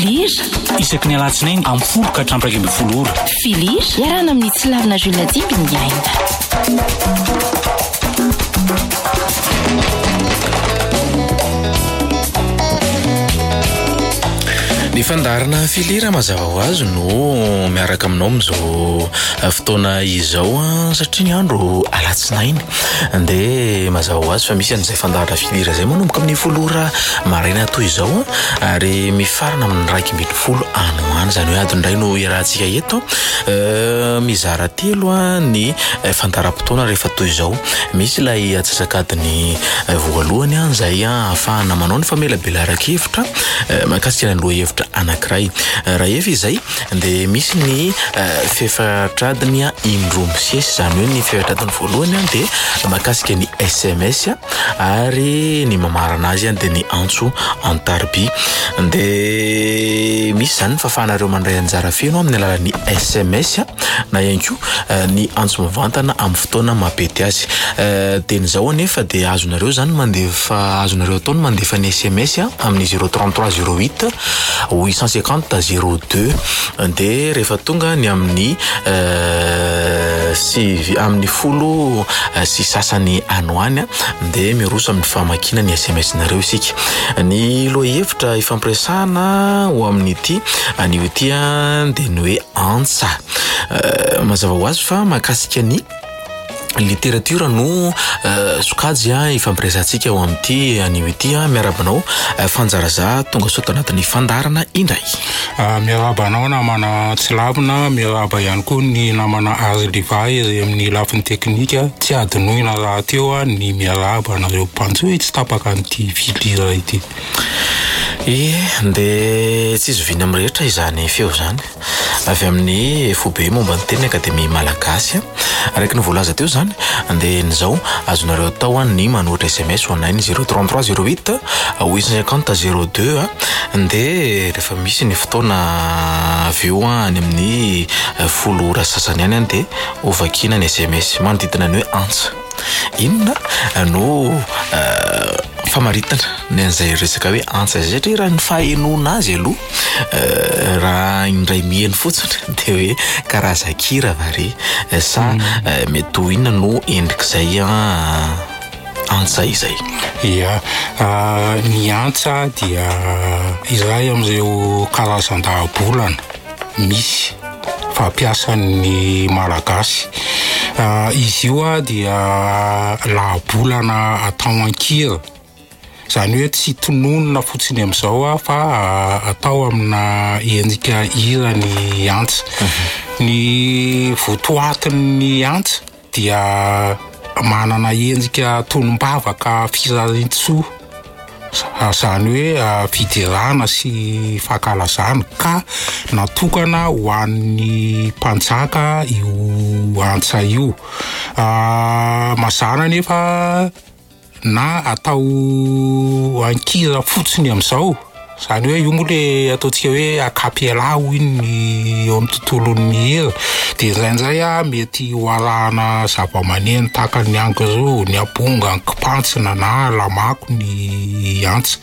Filir isaky ny alatsinainy amin'ny folo ka hatramin'ny 20 ora. Filir iarana amin'ny tsy lavina Julia Dimby ny aina. Ny fandarana filira mazava ho azy no miaraka aminao amin'izao fotoana izao satria ny andro alatsinainy dia mazava ho azy fa misy an'izay fandarana filira izay manomboka amin'ny 10 ora maraina toy izao ary mifarana amin'ny 1:20 anoany izany hoe adiny iray no iarahantsika eto mizara 3 ny fandaram-potoana rehefa toy izao misy ilay atsasakadiny voalohany izay ahafahana manao ny famelabelaraka-hevitra mahakasika ny lohahevitra anankiray raha efa izay dia misy ny fefatradiny indromisesy izany hoe ny fefatradiny voalohany dia mahakasika ny SMS ary ny mamarana azy dia ny antso antarby dia misy izany fahafahanareo mandray anjara feno amin'ny alalan'ny SMS na ihany koa ny antso mivantana amin'ny fotoana mapety azy dia nyzao anefa dia azonareo zany mandefa azonareo ataony mandefa ny SMS amin'ny 033 08 850 02 dia rehefa tonga ny amin'ny amin'ny 10 sy sasany anoany dia miroso amin'ny famakina ny SMS nareo isika ny lohahevitra ifampiresahana ho amin'ny ity anio ity dia ny hoe antsa mazava ho azy fa mahakasika ny littérature no sokajy ifampiresantsika ao amin'ity anio ity miarabanao fanjaraza tonga soa tanatin'ny fandarana indray miarabanao namana Tsilavina miaraba ihany koa ny namana Azy Livay izay amin'ny lafiny teknika tsy adinoina raha teo ny miaraba anareo mpanjo tsy tapaka an'ity filira ity dia tsy zoviana amin'ny rehetra izany feo zany avy amin'ny fobe momba ny teny akademia malagasy araiky ny voalaza teo zany dia nyzao azonareo atao ny manoatra SMS ho anainy 033 08 850 02 dia rehefa misy ny fotoana avy eo any amin'ny 10 ora sasany any dia ovakina ny SMS manodidina ny hoe antsa inona no famaritana ny an'izay resaka hoe antsa zay satria raha ny fahenona azy aloha raha indray miheny fotsiny dia hoe karazakira vary sa mety ho inona no endrik'izay antsa izay ny antsa dia izay amin'izay karazan-dahabolana misy fampiasan'ny malagasy izy io dia lahabolana atao ankira izany hoe tsy tononona fotsiny amin'izao fa atao amina endrika hira ny antsa ny votoatin'ny antsa dia manana endrika tonombavaka firarintsoa izany hoe fidirana sy fankalazana ka natokana ho an'ny mpanjaka io antsa io mazana nefa na atao ankira fotsiny amin'izao izany hoe io moa le ataontsika hoe acapella iny eo amin'ny tontolon'ny hira dia indraindray mety ho arahana zava-maneno tahaka ny angoro ny abonga ny kipantsina na lamako ny antsa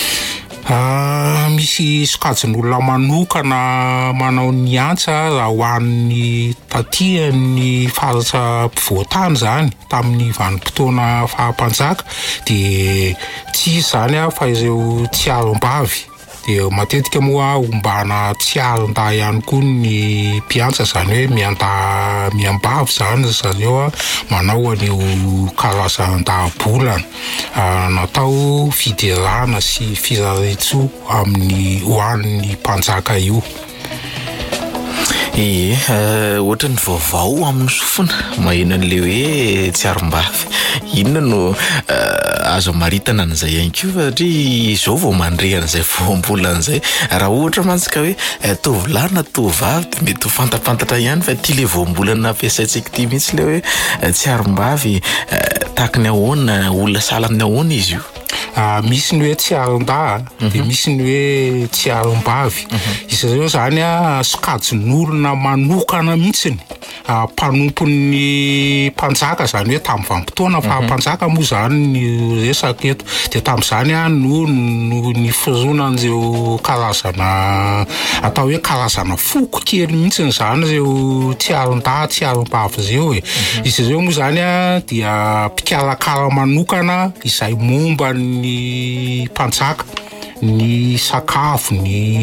misy sokajin'olona manokana manao ny antsa raha ho an'ny tatyany faritra mpivoatany zany tamin'ny vanim-potoana fahampanjaka dia tsy izany fa ireo tsiarom-bavy dia matetika moa ombana tsiaron-da ihany koa ny mpiantsa izany hoe miambavy zany zareo manao an'io karazan-dahabolana natao fiderana sy firarintsoa amin'ny ho an'ny mpanjaka io ohatra ny vaovao amin'ny sofina maheno an'le hoe tsiarom-bavy inona no azo maritana an'izay ihany koa satria izao vao mandrehana izay voambolana izay raha ohatra mantsika hoe tovolahy na tovavy dia mety ho fantapantatra ihany fa ity le voambolana ampiasaintsika ity mihitsy le hoe tsiarom-bavy tahaka ny ahoana olona sahala amin'ny ahoana izy io misy ny hoe tsiaron-da de misy ny hoe tsiaron-bavy. Izy ireo zany sokajin'olona manokana mihitsiny, mpanompon'ny mpanjaka zany hoe tamin'ny vanim-potoana fahampanjaka moa zany ny resaka eto, de tamin'izany no ny fironan'ireo karazana atao hoe karazana foko kely mihitsiny zany ireo tsiaron-da tsiaron-bavy ireo e. Izy ireo moa zany dia mpikarakara manokana izay momba ny mpanjaka, ny sakafo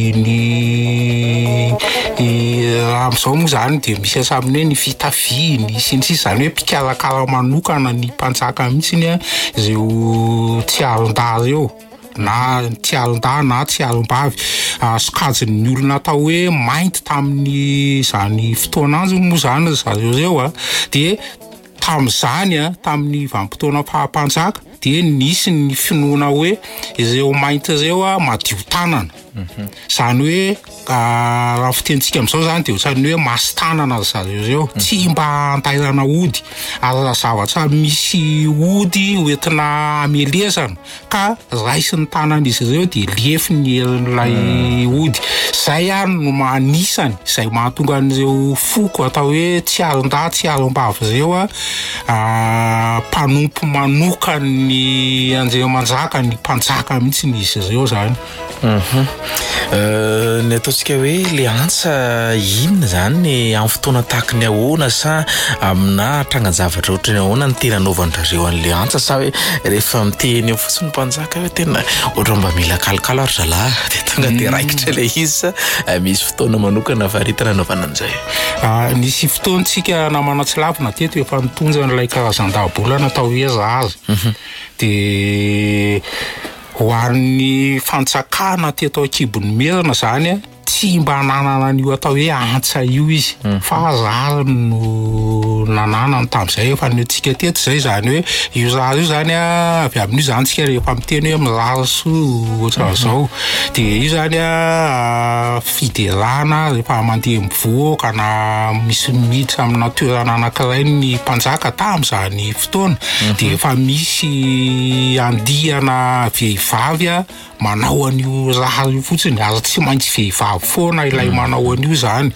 ny am'izao moa zany de misy asaminy hoe ny fitafiany sy ny sisa, zany hoe mpikarakara manokana ny mpanjaka mihitsiny ireo tsiaron-da ireo na tsiaron-da na tsiaron-bavy. Sokajin'ny olona atao hoe mainty tamin'ny zany fotoana azy moa zany zareo reo de tamin'izany tamin'ny vanim-potoana fahampanjaka de nisy ny finoana hoe ireo mainty ireo madio tanana. Zany hoe raha fitentsika am'izao zany de ohatrany hoe masy tanana zareo reo, tsy mba antairana ody, ary raha zavatra misy ody hoentina amelezana ka raisin'ny tanan'izy ireo de lefiny ilay ody. Zay no manisany izay mahatonga an'ireo foko atao hoe tsiaron-da tsiaron-bavy ireo mpanompo manokany Andriamanjaka, ny mpanjaka mihitsy izy ireo zany. Ny ataontsika hoe le antsa inona zany ny amin'ny fotoana tahaka ny ahoana sa amina trangan-javatra ohatra ny ahoana ny tena anaovan'zareo an'le antsa, sa hoe rehefa miteny eo fotsiny mpanjaka hoe tena ohatra mba mila kalikalo ary zalahy de tonga de raikitra le izy sa misy fotoana manokana faritana anaovana an'izay? Nisy fotoantsika namana tsy lavina teto efa nitonja n'ilay karazan-dahabolana atao hoe zaza de ho an'ny fantsakana teto Akibon'ny Merina zany tsy mba nanana an'io atao hoe antsa io izy, fa zaza no nananany tamin'izay efa netsika teto zay, zany hoe io zaza io zany avy amin'io zany tsika rehefa miteny hoe mizaza soa ohatran'izao, de io zany fiderana rehefa mandeha mivoaka na misy miditra amina toerana anankiray ny mpanjaka tamin'izany fotoana de efa misy andiana vehivavy manao an'io zaza io fotsiny, ary tsy maintsy vehivavy foana ilay manao an'io zany.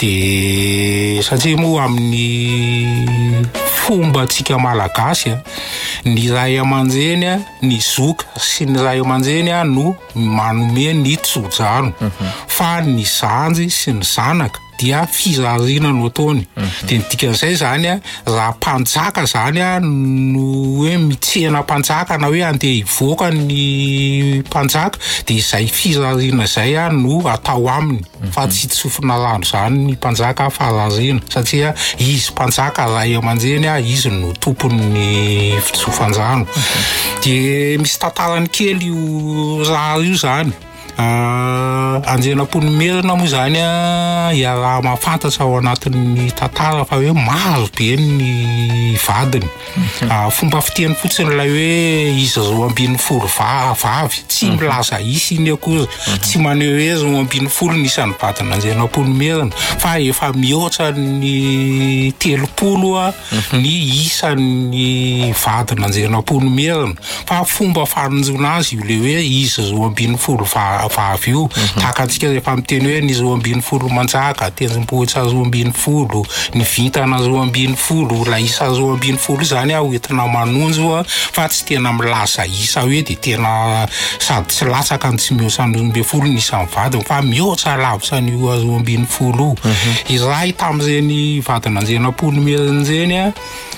De satria moa amin'ny fomba tsika malagasy ny ray aman-dreny, ny zoka sy ny ray aman-dreny no manome ny tsojano, fa ny zanjy sy ny zanaka dia fizarina no ataony. De ny dikan'izay zany raha mpanjaka zany no hoe mitsena mpanjaka na hoe andeha hivoaka ny mpanjaka de izay fizarina zay no atao aminy, fa tsy tsofina rano zany ny mpanjaka fararina, satria izy mpanjaka ray aman-dreny izy no tompon'ny fitsofanjano. De misy tantarany kely io raha io zany. Andrianampoan'ny Merina moa zany raha mahafantatra ao anatin'ny tantara fa hoe maro be ny vadiny. Fomba fiteny fotsiny ilay hoe izy 12 vavy, tsy milaza isa iny akory, tsy maneho hoe 12 nisan'ny vadin'Andrianampoan'ny Merina, fa efa mihoatra ny 30 ny isan'ny vadin'Andrianampoan'ny Merina, fa fomba famonjena azy io le hoe izy 12 vavy io, tahaka antsika rehefa miteny hoe ny 12 manjaka, tendrombohitra 12, ny vintana 12, la isa 12 zany hoentina manonjo, fa tsy tena milaza isa hoe de tena sady tsy latsaka ny tsy mihoatra ny 12 ny isan'ny vadiny, fa mihoatra lavitra ny 12. Iray tamin'ireny vadin'Andrianampoan'ny Merina ireny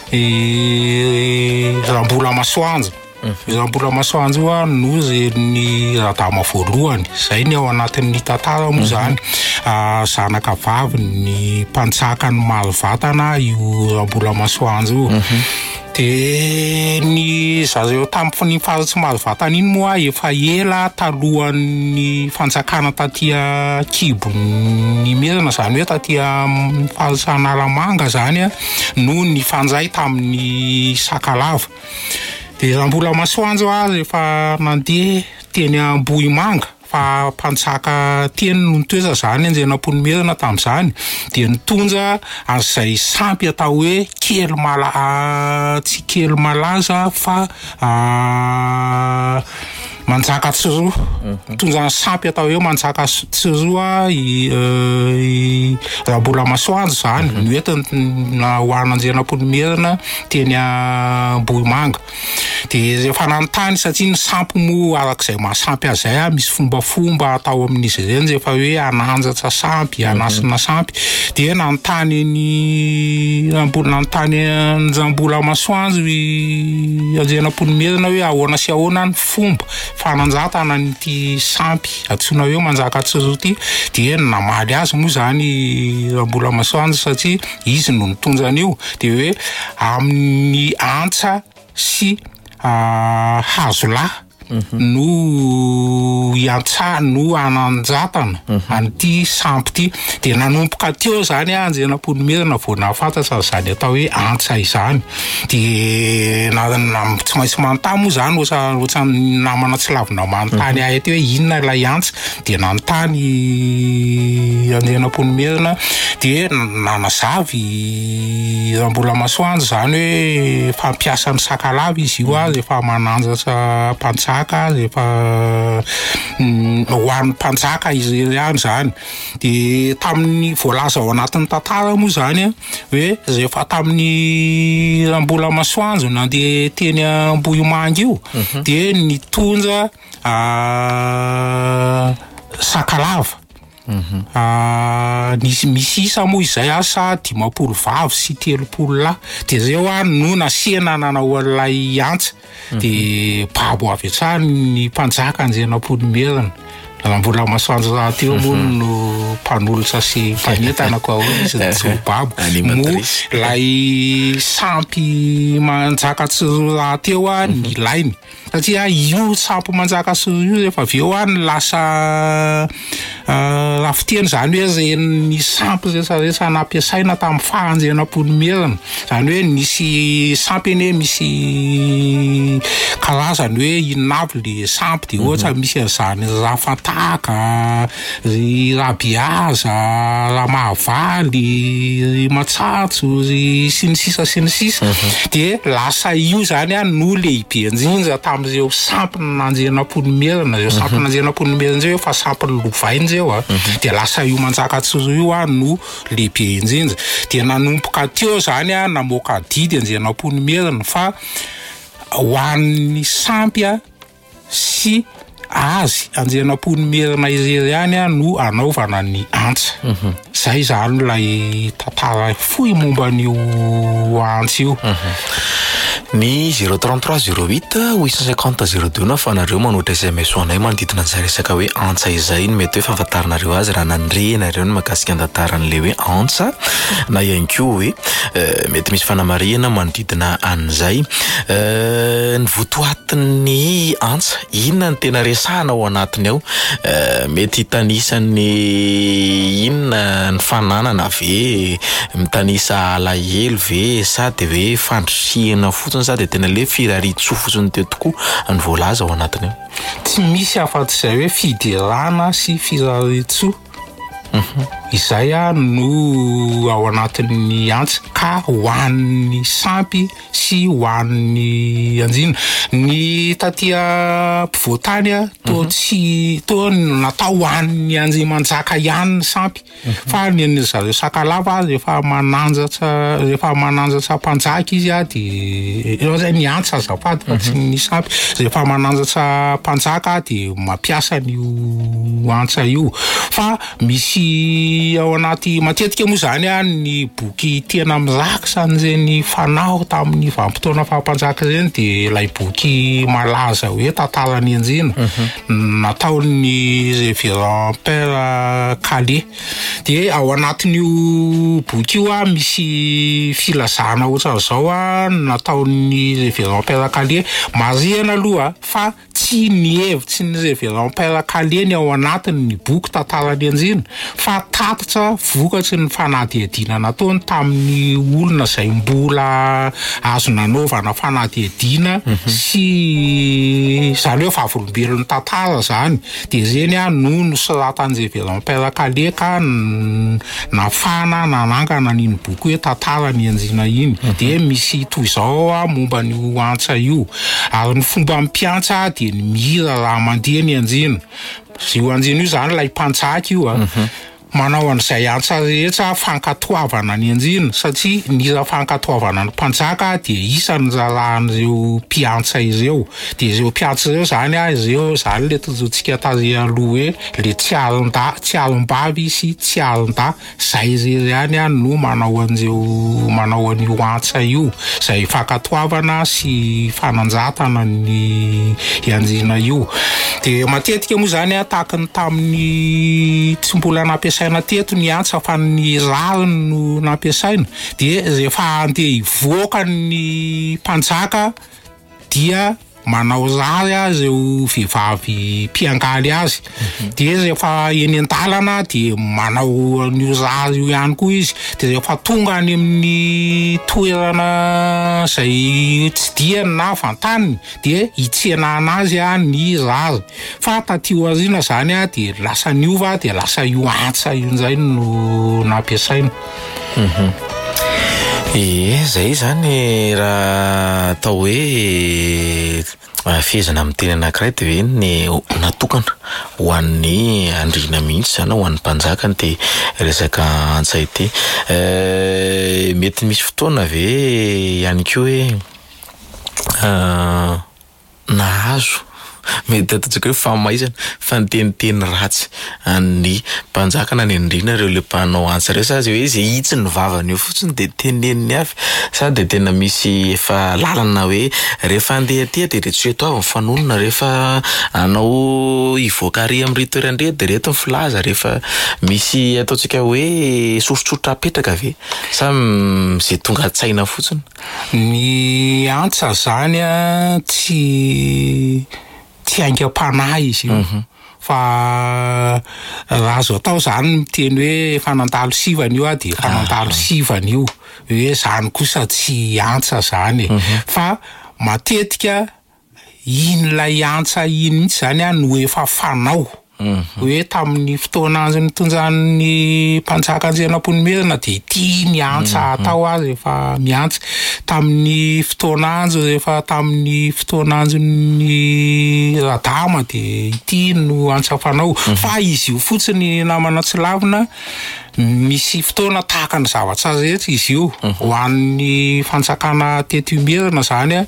Rambola Masoandro. Rambola Masoandro no ny radama voalohany, zay ny ao anatin'ny tantara moa zany, zanaka vavy ny mpanjaka ny maro vatana io Rambola Masoandro. De ny zareo tamin'ny faratsy maro vatana iny moa efa ela talohan'ny fanjakana taty Akibon'ny Merina, zany hoe taty faratsy Analamanga zany no ny fanjay tamin'ny Sakalava. De Rambola Masoandro rehefa nandeha teny Ambohimanga fampantsaka teny no nitoetra zany anjenamponimerina tamin'izany dia nitondra an'izay sampy atao hoe tsy kely malaza fa manjaka tsiroa tondra sampy atao hoe manjaka tsiroa raha mbola masoandro zany noentina hoana anjenamponimerina teny Ambohimanga dia rehefa nanontany satria ny sampy mo arak'izay mahasampy azay misy fombafomba atao amin'izy ireny rehefa hoe ananjatra sampy anasina sampy dia nanontany mbola masoandro anjenamponimerina hoe ahoana sy ahoana ny fomba fananjatana n'ity sampy antsoina hoe manjaka tsiroa ity dia namaly azy moa zany mbola masoandro satria izy no nitondra an'io dia hoe amin'ny antsa sy hazo lahy no ananjatana an'ity sampy ity dia nanomboka teo zany anjenamponimerina vao nahafantatra zany atao hoe antsa izany dia tsy maintsy manontany moa zany ohatsa namana tsy lavina manontany ahy teo hoe inona ilay antsa dia nanontany anjenamponimerina dia nanazavy raha mbola masoandro zany hoe fampiasa ny sakalava izy io rehefa mananjatra mpanjaka rehefa hoan'ny mpanjaka izy ihany zany dia tamin'ny voalaza ao anatin'ny tantara moa zany hoe rehefa tamin'ny raha mbola masoandro nandeha teny Ambohimanga io dia nitondra sakalava misy isa moa izay sa 50 vavy sy 30 lahy dia zay no nasiana nanao an'ilay antsa dia babo avy hatrany ny mpanjaka anjenamponimerina raha mbola masoandro raha teo moa no mpanolotra sy mpanentana koa hoe izy tsy babo moa lay sampy manjaka tsiroa raha teo ny ilainy satria io sampy manjaka tsiroa io rehefa avy eo lasa rafiteny zany hoe reny sampy rehetrarehetra nampiasaina tamin'ny fahanjenam-ponimerina zany hoe nisy sampy eny misy karazany hoe inavy le sampy dia ohatra misy an'izany rafataka, ry rabiaza, ramahavaly, ry matsatso, ry sinisisa dia lasa io zany no lehibe indrindra tamin'ireo sampy nanjenam-ponimerina ireo sampy nanjenam-ponimerina zay fa sampy lovainy zay dia lasa io manjaka tsiroa io no lehibe indrindra dia nanomboka teo zany namoaka didy anjenam-ponimerina fa hoan'ny sampy sy azy anjenam-ponimerina irery ihany no anaovana ny antsa zay zany lay tantara fohy momba an'io antsa io. Ny 033 08 850 02 nafanareo manoatra SMS hoanay manodidina an'izay resaka hoe antsa izay no mety hoe fahafantarinareo azy raha nandrenareo no mahakasika ny tantaran'le hoe antsa na ihany koa hoe mety misy fanamarihana manodidina an'izay ny votoatin'ny antsa inona ny tena resahana ao anatiny ao mety hitanisany inona ny fananana ve mitanisa alahelo ve sa dia hoe fandrosihana fotsiny sa dia tena le firari-tsoa fotsiny teo tokoa ny voalaza ao anatiny ao tsy misy afa-tsy izay hoe fiderana sy firari-tsoa izay no ao anatin'ny antsa ka hoan'ny sampy sy hoan'ny anjina ny tatia mpivoatany to natao hoan'ny anjimanjaka ihany ny sampy fa ny zareo sakalava rehefa mananjatra mpanjaka izy dia zay ny antsa azafady fa tsy ny sampy rehefa mananjatra mpanjaka dia mampiasa n'io antsa io fa misy ao anaty matetika moa zany ny boky tena mirakitra an'ireny fanao tamin'ny vanim-potoana fahampanjaka ireny dia ilay boky malaza hoe tantarany anjina nataon'ny révérend père Calais dia ao anatin'io boky io misy filazana ohatran'izao nataon'ny révérend père Calais marihana aloha fa tsy ny hevitsy ny revelant-pela-kaleny ao anatiny ny boky tantarany anjina fa tatitra vokatry ny fanadihadiana nataony tamin'ny olona izay mbola azo nanaovana fanadihadiana sy zany hoe vavolombelon'ny tantara zany de zeny no nosoratan'ny revelant-pela-kale ka nafana nanangana n'iny boky hoe tantarany anjina iny de misy toy izao momba ny antsa io ary ny fomba mpiantsa dia ny mihira raha mandeha ny anjina io anjina io zany lay mpanjaka io manao an'izay antsa rehetra fankatoavana ny anjina satria ny hira fankatoavana ny mpanjaka dia isan'ny rarahan'ireo mpiantsa ireo dia ireo mpiantsa ireo zany ireo zany le tojotsika tary aloha hoe le tsialim-bavy sy tsialim-da zay irery ihany no manao an'io antsa io zay fankatoavana sy fananjatana ny anjina io dia matetika moa zany tahaka ny tamin'ny tsy mbola nampiasaina teto ny antsa fa ny rariny no nampiasaina dia rehefa andeha hivoaka ny mpanjaka dia manao rary ireo vehivavy mpiangaly azy dia rehefa eny an-dalana dia manao an'io rary io ihany koa izy dia rehefa tonga any amin'ny toerana izay tsy diany na vantaniny dia hitsenana azy ny rary fa taty aoriana zany dia lasa niova dia lasa io antsa io izay no nampiasaina. Zay zany raha atao hoe fehezana amin'ny teny anankiray dia hoe ny natokana ho an'ny andriana mihitsy zany ho an'ny mpanjakany dia resaka antsa ity mety misy fotoana ve ihany koa hoe nahazo mety ataontsika hoe famaizana fa niteniteny ratsy any mpanjakana ny andriana ireo le mpanao antsa reo sa hoe izay hitsy ny vavany eo fotsiny de teneniny avy sa de tena misy efa lalana hoe rehefa andeha aty de reto eto avy mifanonona rehefa anao ivoaka ary amin'ny ritoerany reto de reto ny filaza rehefa misy ataontsika hoe sosotrotra apetraka ve sa izay tonga an-tsaina fotsiny ny antsa zany tsy aingam-panahy izy io fa raha azo atao zany miteny hoe fanandalo sivana io dia fanandalo sivana io hoe zany kosa tsy antsa zany fa matetika in'ilay antsa iny mihitsy zany no efa fanao hoe tamin'ny fotoana azy nitonjan'ny mpanjaka Anjerimanomerina dia ity ny antsa atao azy efa miantsa tamin'ny fotoana azy rehefa tamin'ny fotoana azy ny radama dia ity no antsa fanao fa izy io fotsiny namana tsy lavina misy fotoana tahaka ny zavatra rehetra izy io ho an'ny fanjakana teto Merina zany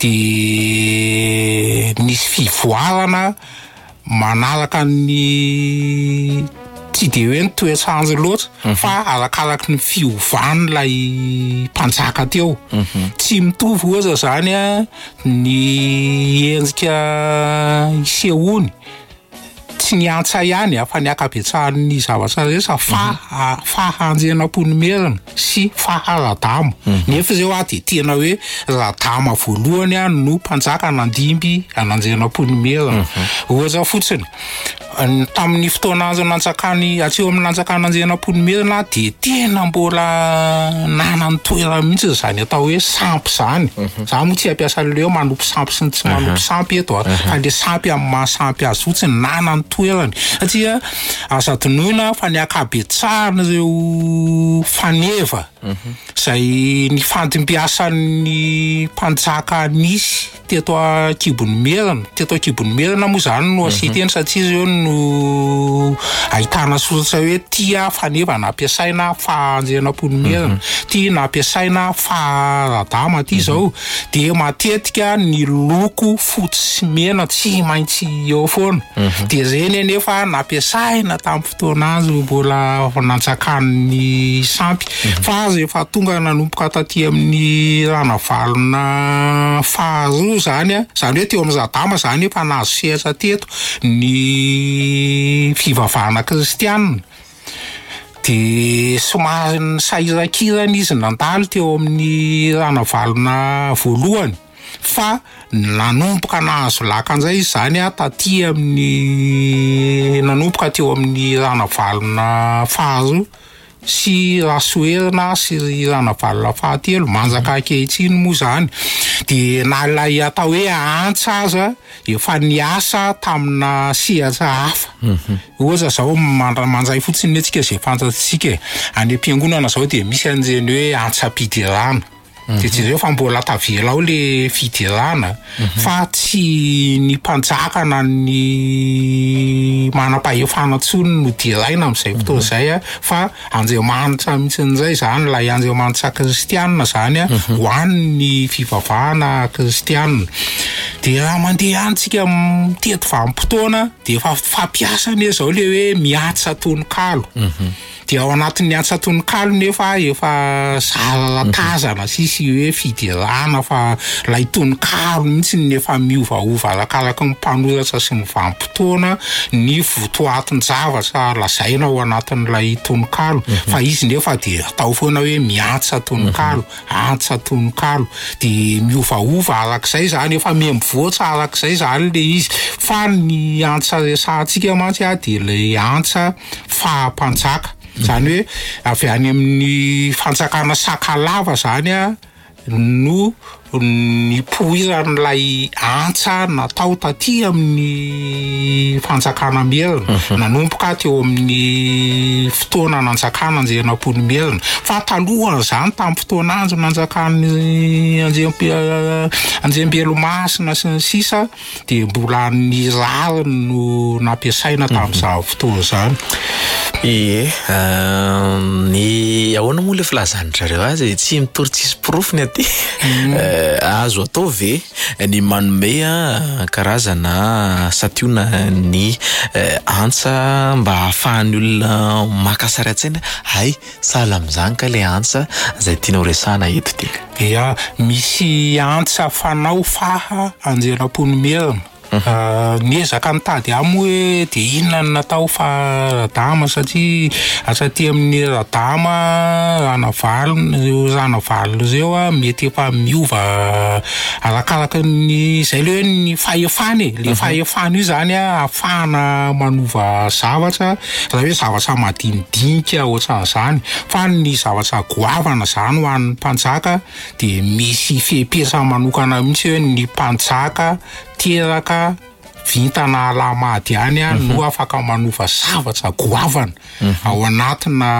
dia nisy fivoarana manaraka ny tsy de hoe ny toetrandro loatra fa arakaraky ny fiovan'ilay mpanjaka teo tsy mitovy ohatra zany ny endrika isehony tsy ny antsa ihany fa ny akabetsahan'ny zavatra rehetra fahanjenam-Merina sy faharadama nefa zao dia tena hoe radama voalohany no mpanjaka nandimby an'Anjerimanomerina ohatra fotsiny tamin'ny fotoana azo nanjakany atseo amin'ny nanjakana Anjerimanomerina dia tena mbola nanany toerana mihitsy zany atao hoe sampy zany za moa tsy ampiasa leo manompo sampy sy tsy manompo sampy eto fa le sampy amin'ny mahasampy azy fotsiny nanany toerany satria aza tonoina fa ny akabetsahan'ireo faneva zay ny fandimbiasan'ny mpanjaka nisy teto Akibon'ny-Merina moa zany no asiteny satria ireo no ahitana soratra hoe tia faneva nampiasaina fa Anjerimanomerina tia nampiasaina fa radama ty zao dia matetika ny loko fotsy sy mena tsy maintsy eo foana dia reny nefa nampiasaina tamin'ny fotoana azy mbola nanjakan'ny sampy fa rehefa tonga nanomboka taty amin'ny ranavalona faharoa zany hoe teo amin'ny radama zany efa nahazo sehatra teto ny fivavahana kristianina dia somary ny sahirakirana izy nandalo teo amin'ny ranavalona voalohany fa nanomboka nahazo lakan'izay izy zany taty amin'ny nanomboka teo amin'ny ranavalona faharoa sy Rasoerina sy ranavalona fahatelo manjaka ankehitriny moa zany de nalay atao hoe antsa aza efa niasa tamina sehatra hafa ohatra zao manjay fotsiny antsika zay fantatsika any am-piangonana zao de misy an'ireny hoe antsa-pidirana de tsy zay fa mbola tavela ao le fidirana fa tsy ny mpanjakana ny manam-pahefana tsony no diraina amin'izay fotoana zay fa Andriamanitra mihitsy zany lay Andriamanitra kristianina zany ho an'ny fivavahana kristianina de raha mandeha antsika teto vanim-potoana de efa fampiasany zao le hoe miatsa tononkalo de ao anatin'ny antsa-tononkalo nefa efa zara tazana sisy hoe fidirana fa lay tononkalo mihitsy nefa miovaova arakaraka ny mpanoratra sy ny vanim-potoana ny votoatin'ny zavatra lazaina ao anatin'ilay tononkalo fa izy nefa de atao foana hoe miatsa tononkalo antsa tononkalo de miovaova arak'izay zany efa mivoatra arak'izay zany le izy fa ny antsa resahantsika mantsy de le antsa fahampanjaka zany hoe avy any amin'ny fanjakana sakalava zany no nipoiran'ilay antsa natao taty amin'ny fanjakana merina nanomboka teo amin'ny fotoana nanjakana Andrianampoinimerina fa talohan'izany tamin'ny fotoana andro nanjakany Anjembelomasina sy ny sisa de mbola ny rary no nampiasaina tamin'izany fotoana zany. Ny ahoana moa le filazan'ny zareo azy tsy mitory tsisy porofony aty azo atao ve ny manome karazana sationa ny antsa mba hahafahan'ny olona makasary an-tsaina hay sahala amin'izany ka le antsa zay tiana ho resahana eto ty. Ia misy antsa fanao faha Andrianampoinimerina niezaka nitady amy hoe de inona no natao fa radama satria asaty amin'ny radama ranavalona reo mety efa miova arakaraka ny zay le hoe ny fahefany le fahefany io zany ahafahana manova zavatra raha hoe zavatra madinidinika ohatran'izany fa ny zavatra goavana zany ho an'ny mpanjaka de misy fehepesa manokana mihitsy hoe ny mpanjaka teraka vintana alamady any no afaka manova zavatra goavana ao anatina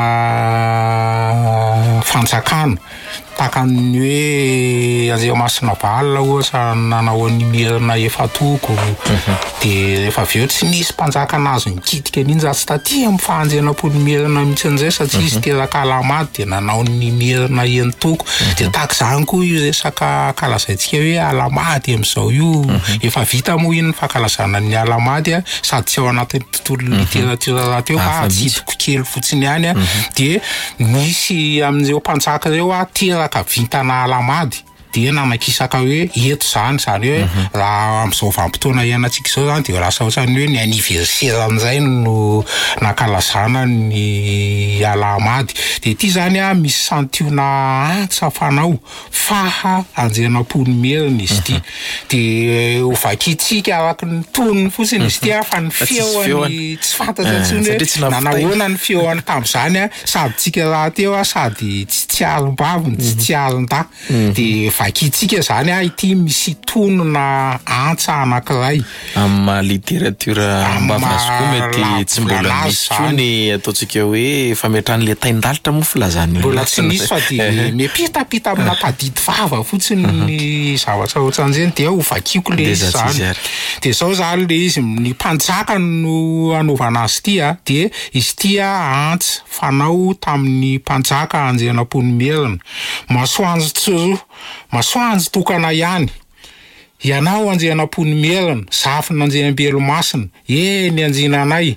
fanjakana takan'ny hoe Andriamasina valina ohatra nanao ny merina efatoko de rehefa aveo tsy nisy mpanjaka nazo nikitika an'iny za tsy taty amin'ny fahandrianam-poinimerina mihitsy an'izay satria izy teraka alamady de nanao ny merina entoko de takizany koa io resaka kalazaintsika hoe alamady amin'izao io efa vita moa iny fankalazana ny alamady sady tsy ao anatin'ny tontolo literatiora raha teo fa atsidiko kely fotsiny ihany de misy amin'ireo mpanjaka reo teraka vintana alamady de namakisaka hoe eto zany hoe raha am'izao vanim-potoana iainantsika zao zany de lasa ohatrany hoe ny anniversaire an'izay no nankalazana ny alamady de ty zany misy santiona antsa fanao faha Andrianampoinimerina izy ty de ovakitsika araky ny tonony fotsiny izy ty fa ny feoany tsy fantatra intsony hoe nanahoana ny feoany tam'izany sady tsika raha teo sady tsy tsiarim-baviny tsy tsiarin-da de vakitsika zany ity misy tonona antsa anankiray amin'ny literatura ambavazoko mety tsy mbola misy tsony ataontsika hoe fametrahany le taindalitra moa filazany mbola tsy nisy fa de mipitapita amina tadidy vava fotsiny ny zavatra ohatran'izany de ho vakiako le izy zany de zao zany le izy ny mpanjaka no anaovana azy ty de izy ty antsa fanao tamin'ny mpanjaka Andrianampoinimerina masoandro tsoro masoandro tokana ihany ianao Andrianampoinimerina zafina Anjembelomasina ny anjinanay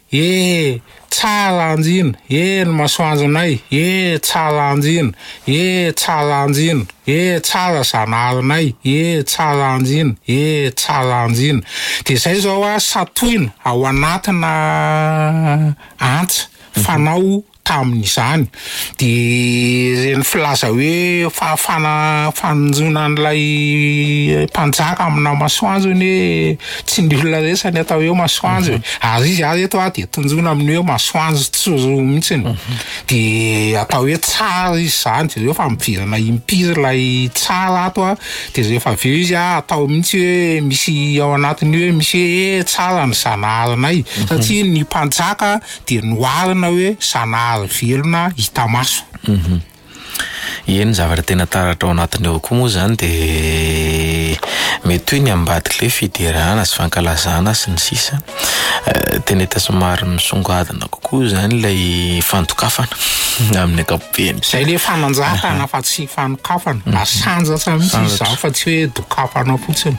tsara anjina ny masoandronay tsara anjina tsara anjina tsara zanarinay tsara anjina tsara anjina de zay zao satoina ao anatina antsa fanao tamin'izany de reny filaza hoe fanjonana an'ilay mpanjaka amina masoandro hoe tsy ny olona resany atao hoe masoandro ary izy ary eto de tonjona amin'ny hoe masoandro tsoro mihitsiny de atao hoe tsara izy zany de rehefa mivirana impiry ilay tsara ato de rehefa aveo izy atao mihitsy hoe misy ao anatiny hoe misy hoe tsara ny zanaharinay satria ny mpanjaka de noarina hoe zanahary velona hita maso. Eny zavatra tena taratra ao anatiny ao koa moa zany de mety hoe ny ambadiky le fiderana sy fankalazana sy ny sisa tena hita somary misongadina kokoa zany ilay fandokafana amin'ny ankapobeny. Zay le fananjatana fa tsy fanokafana asanjatra mihitsy izy zany fa tsy hoe dokafana fotsiny.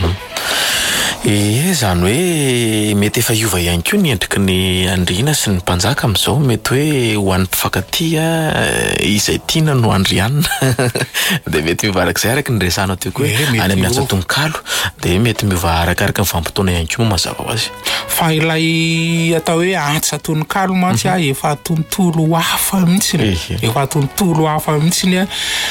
Zany hoe mety efa hiova ihany koa ny endriky ny andriana sy ny mpanjaka am'izao mety hoe ho an'ny mpifankatia izay tiana no andrianina de mety miova arak'izay araky ny resanao teo koa any amin'ny asa tononkalo de mety miova arakaraka ny vanim-potoana ihany koa mazava ho azy. Fa ilay atao hoe asa tononkalo mantsy efa tontolo hafa mihitsiny efa tontolo hafa mihitsiny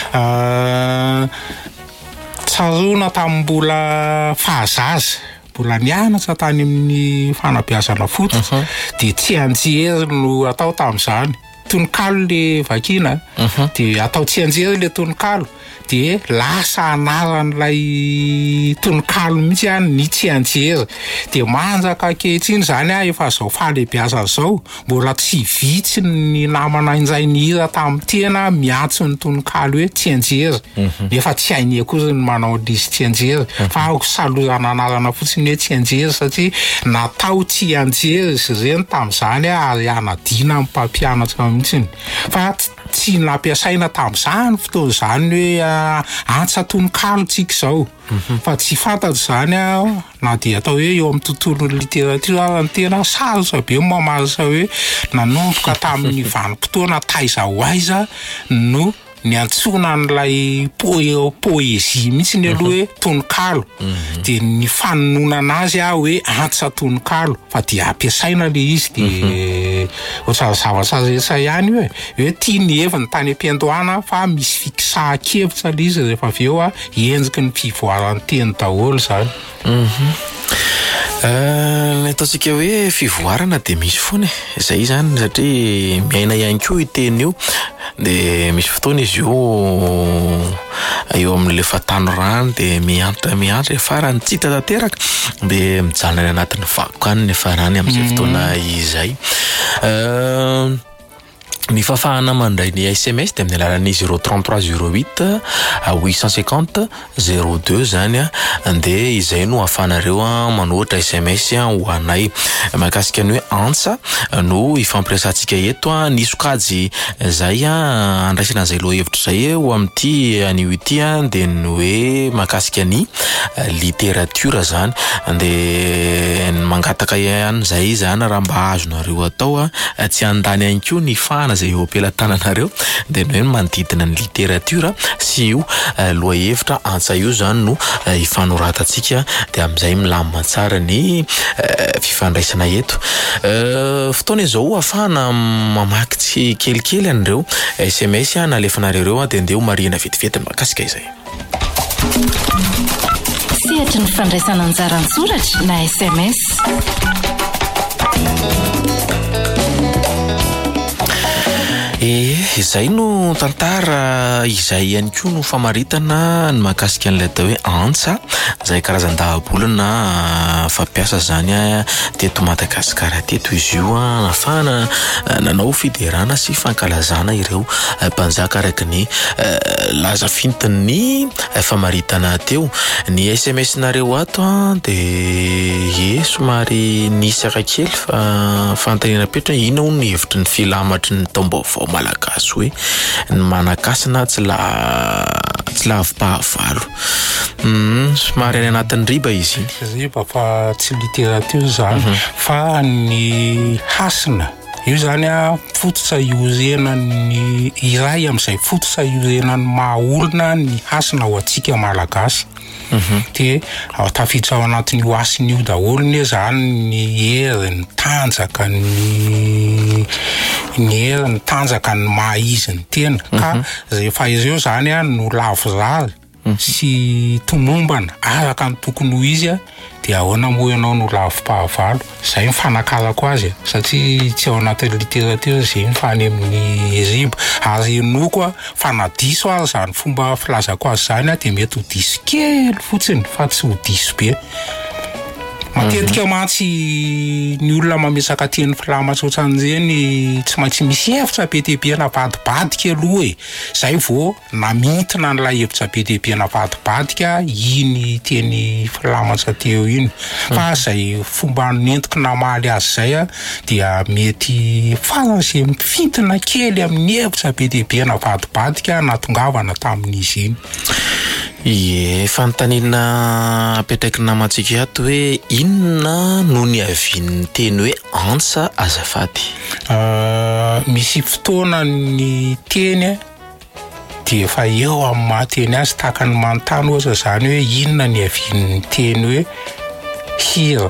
tsarona tamimbola fahazaza mbola nianatra tany amin'ny fanabeazana fototra de tsy anjery no atao tamin'izany tononkalo le vakina de atao tsy anjery le tononkalo de lasa anaran'ilay tononkalo mihitsy ny tsy anjery de manjaka ankehitriny zany efa zao fahalehibeazana zao mbola tsy vitsy ny namana injay ny hira tamin'ny tena miantso ny tononkalo hoe tsy anjery nefa tsy hainy akory ny manao an'izy tsy anjery fa salozana anarana fotsiny hoe tsy anjery satria natao tsy anjery izy ireny tamin'izany ary anadina amin'ny mpampianatra mihitsiny fa tsy nampiasaina tamin'izany fotoana zany hoe antsa tononkalo tsika zao fa tsy fantatro zany na dia atao hoe eo amin'ny tontolon'ny literatiora ny tena sarotra be mamaritra hoe nanomboka tamin'ny vanim-potoana taiza ho aiza no ny antsona an'ilay poezia mihitsy ny aloha hoe tononkalo de ny fanonona azy hoe antsa tononkalo fa de ampiasaina le izy de ohatrany zavatra rehetra ihany hoe tia ny heviny tany am-piandohana fa misy fikisahakevitra le izy rehefa aveo endriky ny fivoaran'ny teny daholo zany. Ataontsika hoe fivoarana de misy foana zay zany satria miaina ihany koa iteny io de misy fotoana izy eo amin'le fatanorano de miantra farany tsita tanteraka de mijalina any anatin'ny vakokany nefa rany amin'izay fotoana izay. Ny fafahana mandray ny SMS de amin'ny alalan'ny 033 08 850 02 zany de izay no ahafanareo manohitra SMS ho anay mahakasika ny hoe antsa no ifampiresantsika eto ny sokajy zay andraisana an'izay loha hevitra zay ho amin'ity anio ity de ny hoe mahakasika ny literatura zany de mangataka ihany zay zany raha mba azonareo atao tsy andany ihany koa ny fana zay eo ampelantananareo de ny hoe manodidina ny literatura sy io loha hevitra antsa io zany no ifanoratantsika de amin'izay milamina tsara ny fifandraisana eto. Fotoana izao afahana mamaky tsy kelikely an'ireo SMS nalefanareo de ndeha ho marina vetivety makasika izay. Sehatra ny fandraisana anjara antsoratra na SMS. Izay no tantara izay ihany koa no famaritana ny mahakasika an'ilay atao hoe antsa izay karazan-dahabolana fampiasa zany teto Madagasikara teto izy io ahafahana nanao fiderana sy fankalazana ireo mpanjaka araky ny laza fintiny famaritana teo. Ny SMS nareo ato de somary nisaka kely fa fantaniana petra ina ho ny hevitry ny filamatry ny taom-baovao malagasy hoe ny manakasina tsy lavi-pahavalo somary any anatin'ny riba izy riba fa tsy literatura zany fa ny hasina io zany fototra iorenan'ny iray amin'izay fototra iorenan'ny mahaolona ny hasina ho antsika malagasy de tafiditra ao anatin'io asin'io daholo ny zany ny hery ny tanjaka ny ny tanjaka ny maha-izy ny tena ka rehefa ireo zany no lavo zaza sy tomombana araka ny tokony ho izy dia ahoana moa ianao no lavo-pahavalo. Zay mifanakarako azy satria tsy ao anatin'ny literatira zay mifany amin'ny riba ary no koa fanadiso ary zany fomba filazako azy zany dia mety ho diso kely fotsiny fa tsy ho diso be. Matetika mantsy ny olona mamesaka teny filama tsoatran'izany tsy maintsy misy hevitra be dia be navadibadika aloha zay vao namintina n'ilay hevitra be dia be navadibadika iny teny filamatra teo iny fa zay fomba nentika namaly azy zay dia mety faran'izay mifintina kely amin'ny hevitra be dia be navadibadika natongavana tamin'izy iny. Ie, fanontaniana apetraky namantsika ato hoe inona no ny avian'ny teny hoe antsa azafady? Misy fotoana ny teny dia efa eo amin'ny mahateny azy tahaka ny manontany ohatra zany hoe inona ny avian'ny teny hoe hira.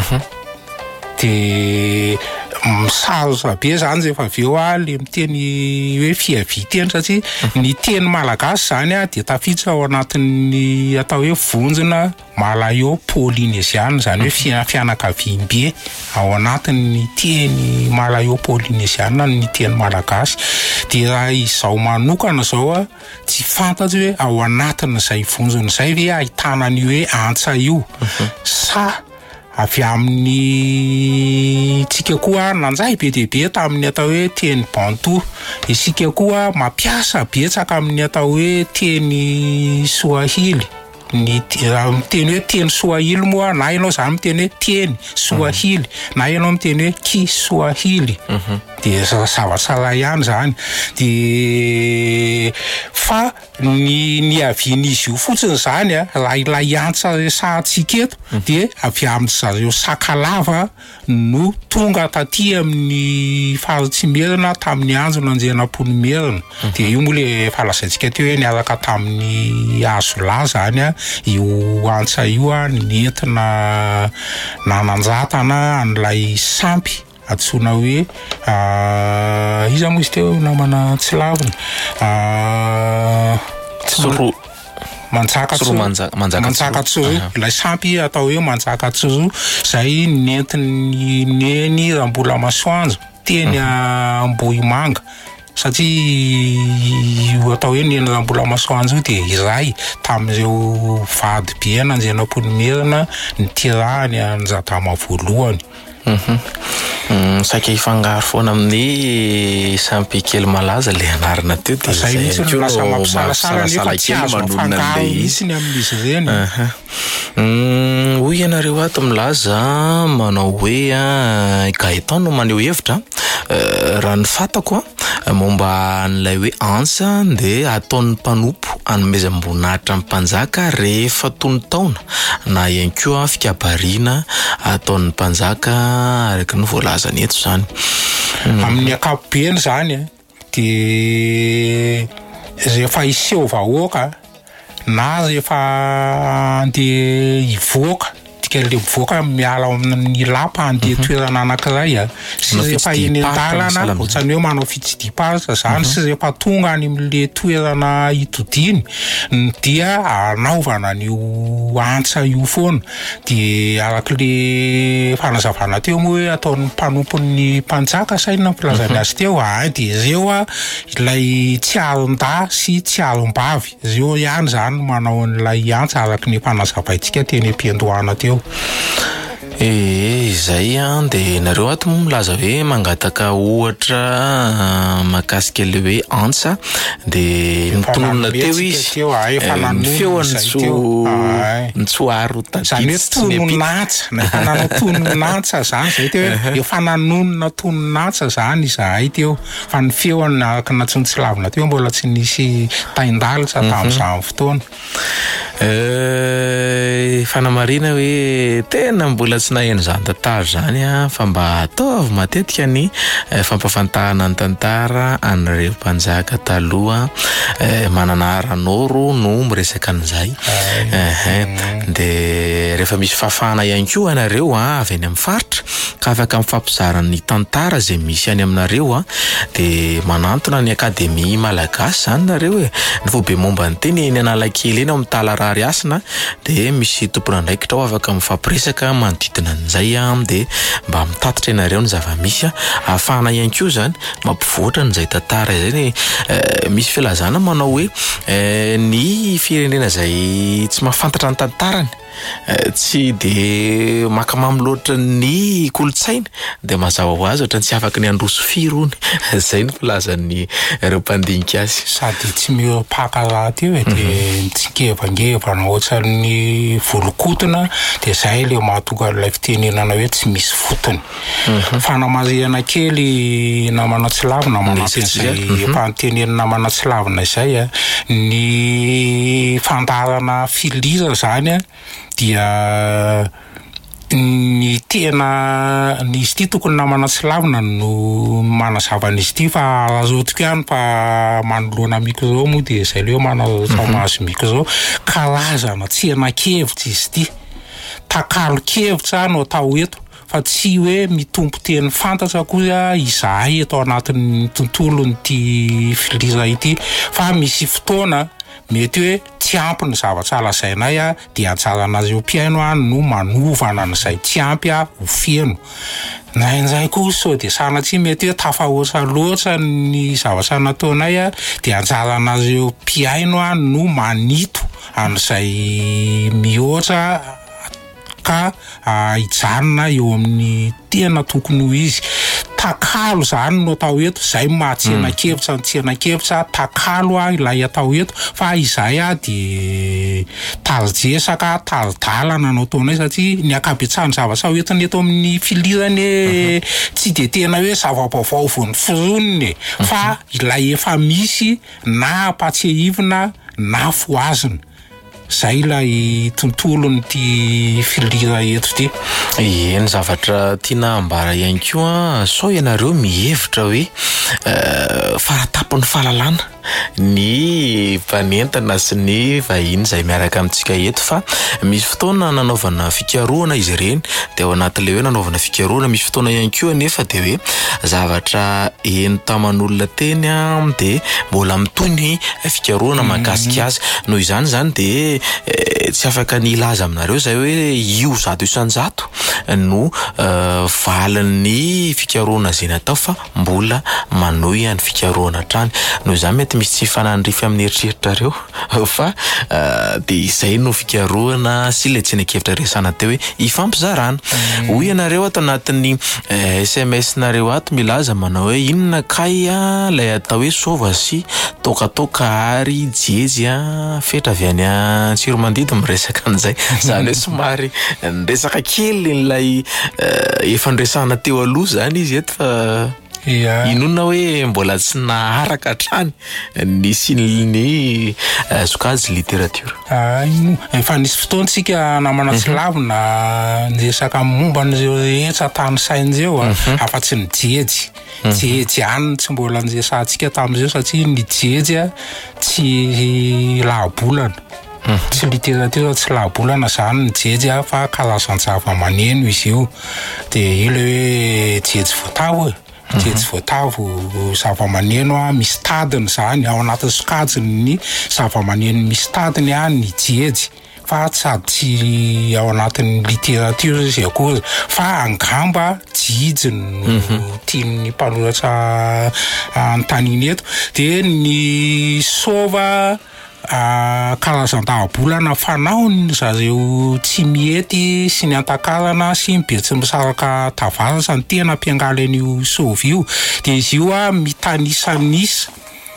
Dia misarotra be zany rehefa avy eo le miteny hoe fihaviteny satria ny teny malagasy zany dia tafiditra ao anatin'ny atao hoe vonjina malayo-polynésiana zany hoe fianakaviam-be ao anatin'ny teny malayo-polynésiana ny teny malagasy. Dia raha izao manokana zao tsy fantatro hoe ao anatin'izay vonjina izay ve ahitana ny hoe antsa io sa avy amin'ny tsika koa nanjay be dia be tamin'ny atao hoe teny bantou, isika koa mampiasa betsaka amin'ny atao hoe teny swahili. Ny teny hoe teny swahili moa na ianao zany miteny hoe teny swahili na ianao miteny hoe kiswahili dia zavatsara ihany zany. Dia fa ny avian'izy io fotsiny zany raha ilay antsa resahantsika eto dia avy amin'ny zareo sakalava no tonga taty amin'ny faritsimierina tamin'ny anjo nanjenam-ponimerina. Dia io moa le falazaintsika teo hoe niaraka tamin'ny hazo lahy zany io antsa io nentina nananjatana an'ilay sampy antsoina hoe iza moa izy teo namana tsy lavina manjaka tsoro ilay sampy atao hoe manjaka tsoro zay nentiny neny Rambola Masoandro teny Ambohimanga satria atao hoe neny Rambola Masoandro dia iray tamin'ireo vady be nanjenam-ponimerina ny tirahany anjadama voalohany. Saika ifangaro foana amin'ny sampy kely malaza le anarana teo dia zay mihitsy no lasa mampisalasala nefa tsy azo mifangaro mihitsiny amin'izy ireny. Hoy ianareo ato milaza manao hoe Gaëtan no maneho hevitra raha ny fantako momba an'ilay hoe antsa dia ataon'ny mpanompo anomezam-boninahitra amin'ny mpanjaka rehefa tony taona na ihany koa fikabariana ataon'ny mpanjaka araka ny voalazany eto zany. Amin'ny ankapobeny zany dia rehefa iseho vahoaka na rehefa andeha hivoaka le mivoaka miala amin'ny lapa andeha toerana anankiray sy rehefa eny an-dalana ohatrany hoe manao fitsidim-paritra zany sy rehefa tonga any amin'le toerana hitodiny dia anaovana an'io antsa io foana. Dia arak'le fanazavana teo moa hoe ataon'ny mpanompon'ny mpanjaka saina filazany azy teo dia ireo ilay tsiaron-da sy tsiarom-bavy ireo ihany zany manao an'ilay antsa araky ny fanazavaintsika teny am-piandohana teo. Izay dia nareo ato milaza hoe mangataka ohatra makasika le hoe antsa dia mitonona teo izy feony nitsoaro zany hoe tonon'antsa na efa nanao tonon'antsa zany zay teo hoe efa nanonona tonon'antsa zany izahay teo fa ny feony araka natsony tsy lavina teo mbola tsy nisy taindalitra tamin'izany fotoana. Fanamarina hoe tena mbola tsy naheno zany tantara zany fa mba ataovy matetika ny fampafantahana ny tantara an'ireo mpanjaka taloha manana ranoro no miresaka an'izay. Dia rehefa misy fafana ihany koa anareo avy any amin'ny faritra ka afaka mifampizarany tantara zay misy any aminareo a de manantona ny akademia malagasy zany nareo e ny fobe momba ny teny eny Analakely eny amin'ny Talarary Asina de misy tompona andraikitra ao afaka mifampiresaka manodidina an'izay a de mba mitatitra ianareo ny zava-misy ahafahana ihany koa zany mampivoatra n'izay tantara izay misy filazana manao hoe ny firenena zay tsy mahafantatra ny tantarany tsy de makamamy loatra ny kolotsaina de mazava ho azy ohatra tsy afaka ny androso firony zay ny filazan'ny ireo mpandinika azy sady tsy miopakalahty io de mitsikevangevana ohatra ny volokotona de zay le mahatonga ilay fitenenana hoe tsy misy fotony fanamazihana kely namana tsy lavina manampin'izay fantenenana namana tsy lavina izay ny fandarana filiza zany dia ny tena ny izy ty tokony namana tsy lavina no manazava n'izy ty fa azotiko ihany fa manoloana micro moa de zay leo manazamazo micro karazana tsenakevitra izy ty takalo-kevitra no atao eto fa tsy hoe mitompo teny fantatra koa izahay eto anatin'ny tontolon'ity filiza ity fa misy fotoana mety hoe tsy ampy ny zavatra lazainay dia anjarana azy eo mpiaino no manovana n'izay tsy ampy ho feno na inzay koa so de sanatria mety hoe tafahoatra loatra ny zavatra nataonay dia anjarana azy eo mpiaino no manito an'izay mihoatra ka hijanona eo amin'ny tena tokony ho izy takalo zany no atao eto zay mahatsenakevitra ny tsenakevitra takalo ilay atao eto fa izay de tarijesaka taridalana no ataonay satria ny akabetsahany zavatra hoentiny eto amin'ny filizany tsy de tena hoe zava-baovao vao ny foroniny fa ilay efa misy na apatsehivina na foazina zay ilay tontolony ty filiza eto ty ny zavatra tiana ambara ihany koa sao ianareo mihevitra hoe faratapon'ny fahalalana ny mpanentana sy ny vahiny zay miaraka amintsika eto fa misy fotoana nanaovana fikarohana izy ireny de ao anatin'ilay hoe nanaovana fikarohana misy fotoana ihany koa nefa de hoe zavatra entaman'olona teny de mbola mitony fikarohana mahakasika azy noho izany zany de tsy afaka ny ilaza aminareo zay hoe io 100% no valan'ny fikarohana zay natao fa mbola manohy any fikarohana trany noho izany mety misy tsy fanandrify amin'ny eritreritranareo fa de izay no fikarohana sy le tsenakevitra resana teo hoe ifampizarana hoy ianareo ato anatin'ny SMS nareo ato milaza manao hoe inona kay lay atao hoe sova sy tokatoka ary jezy fetra avy any Tsiromandidy miresaka an'izay zany hoe somary resaka kely n'ilay efa nresahana teo aloha zany izy eto fa inona hoe mbola tsy naharaka hatrany ny sin'ny sokajy literatura efa nisy fotoantsika namana tsy lavina resaka momba n'ireo rehetra tany sain'ireo afa-tsy ny jegy any tsy mbola nresantsika tamin'izao satria ny jegy tsy lahabolana tsy literatura tsy lahabolana zany ny jegy fa karazan-java-maneno izy io de ilo hoe jegy voatavo jegy voatavo zava-maneno misy tadiny zany ao anatin'ny sokajiny ny zava-maneno misy tadiny ny jegy fa tsy ao anatin'ny literatura izy akory fa angamba jijiny tian'ny mpanoratra antaniny eto de ny sova karazan-dahabolana fanaony zareo tsy miety sy ny antakarana sy mibetsy misaraka tavarasa ny tena mpiangaly an'io sova io de izy io mitanisanisa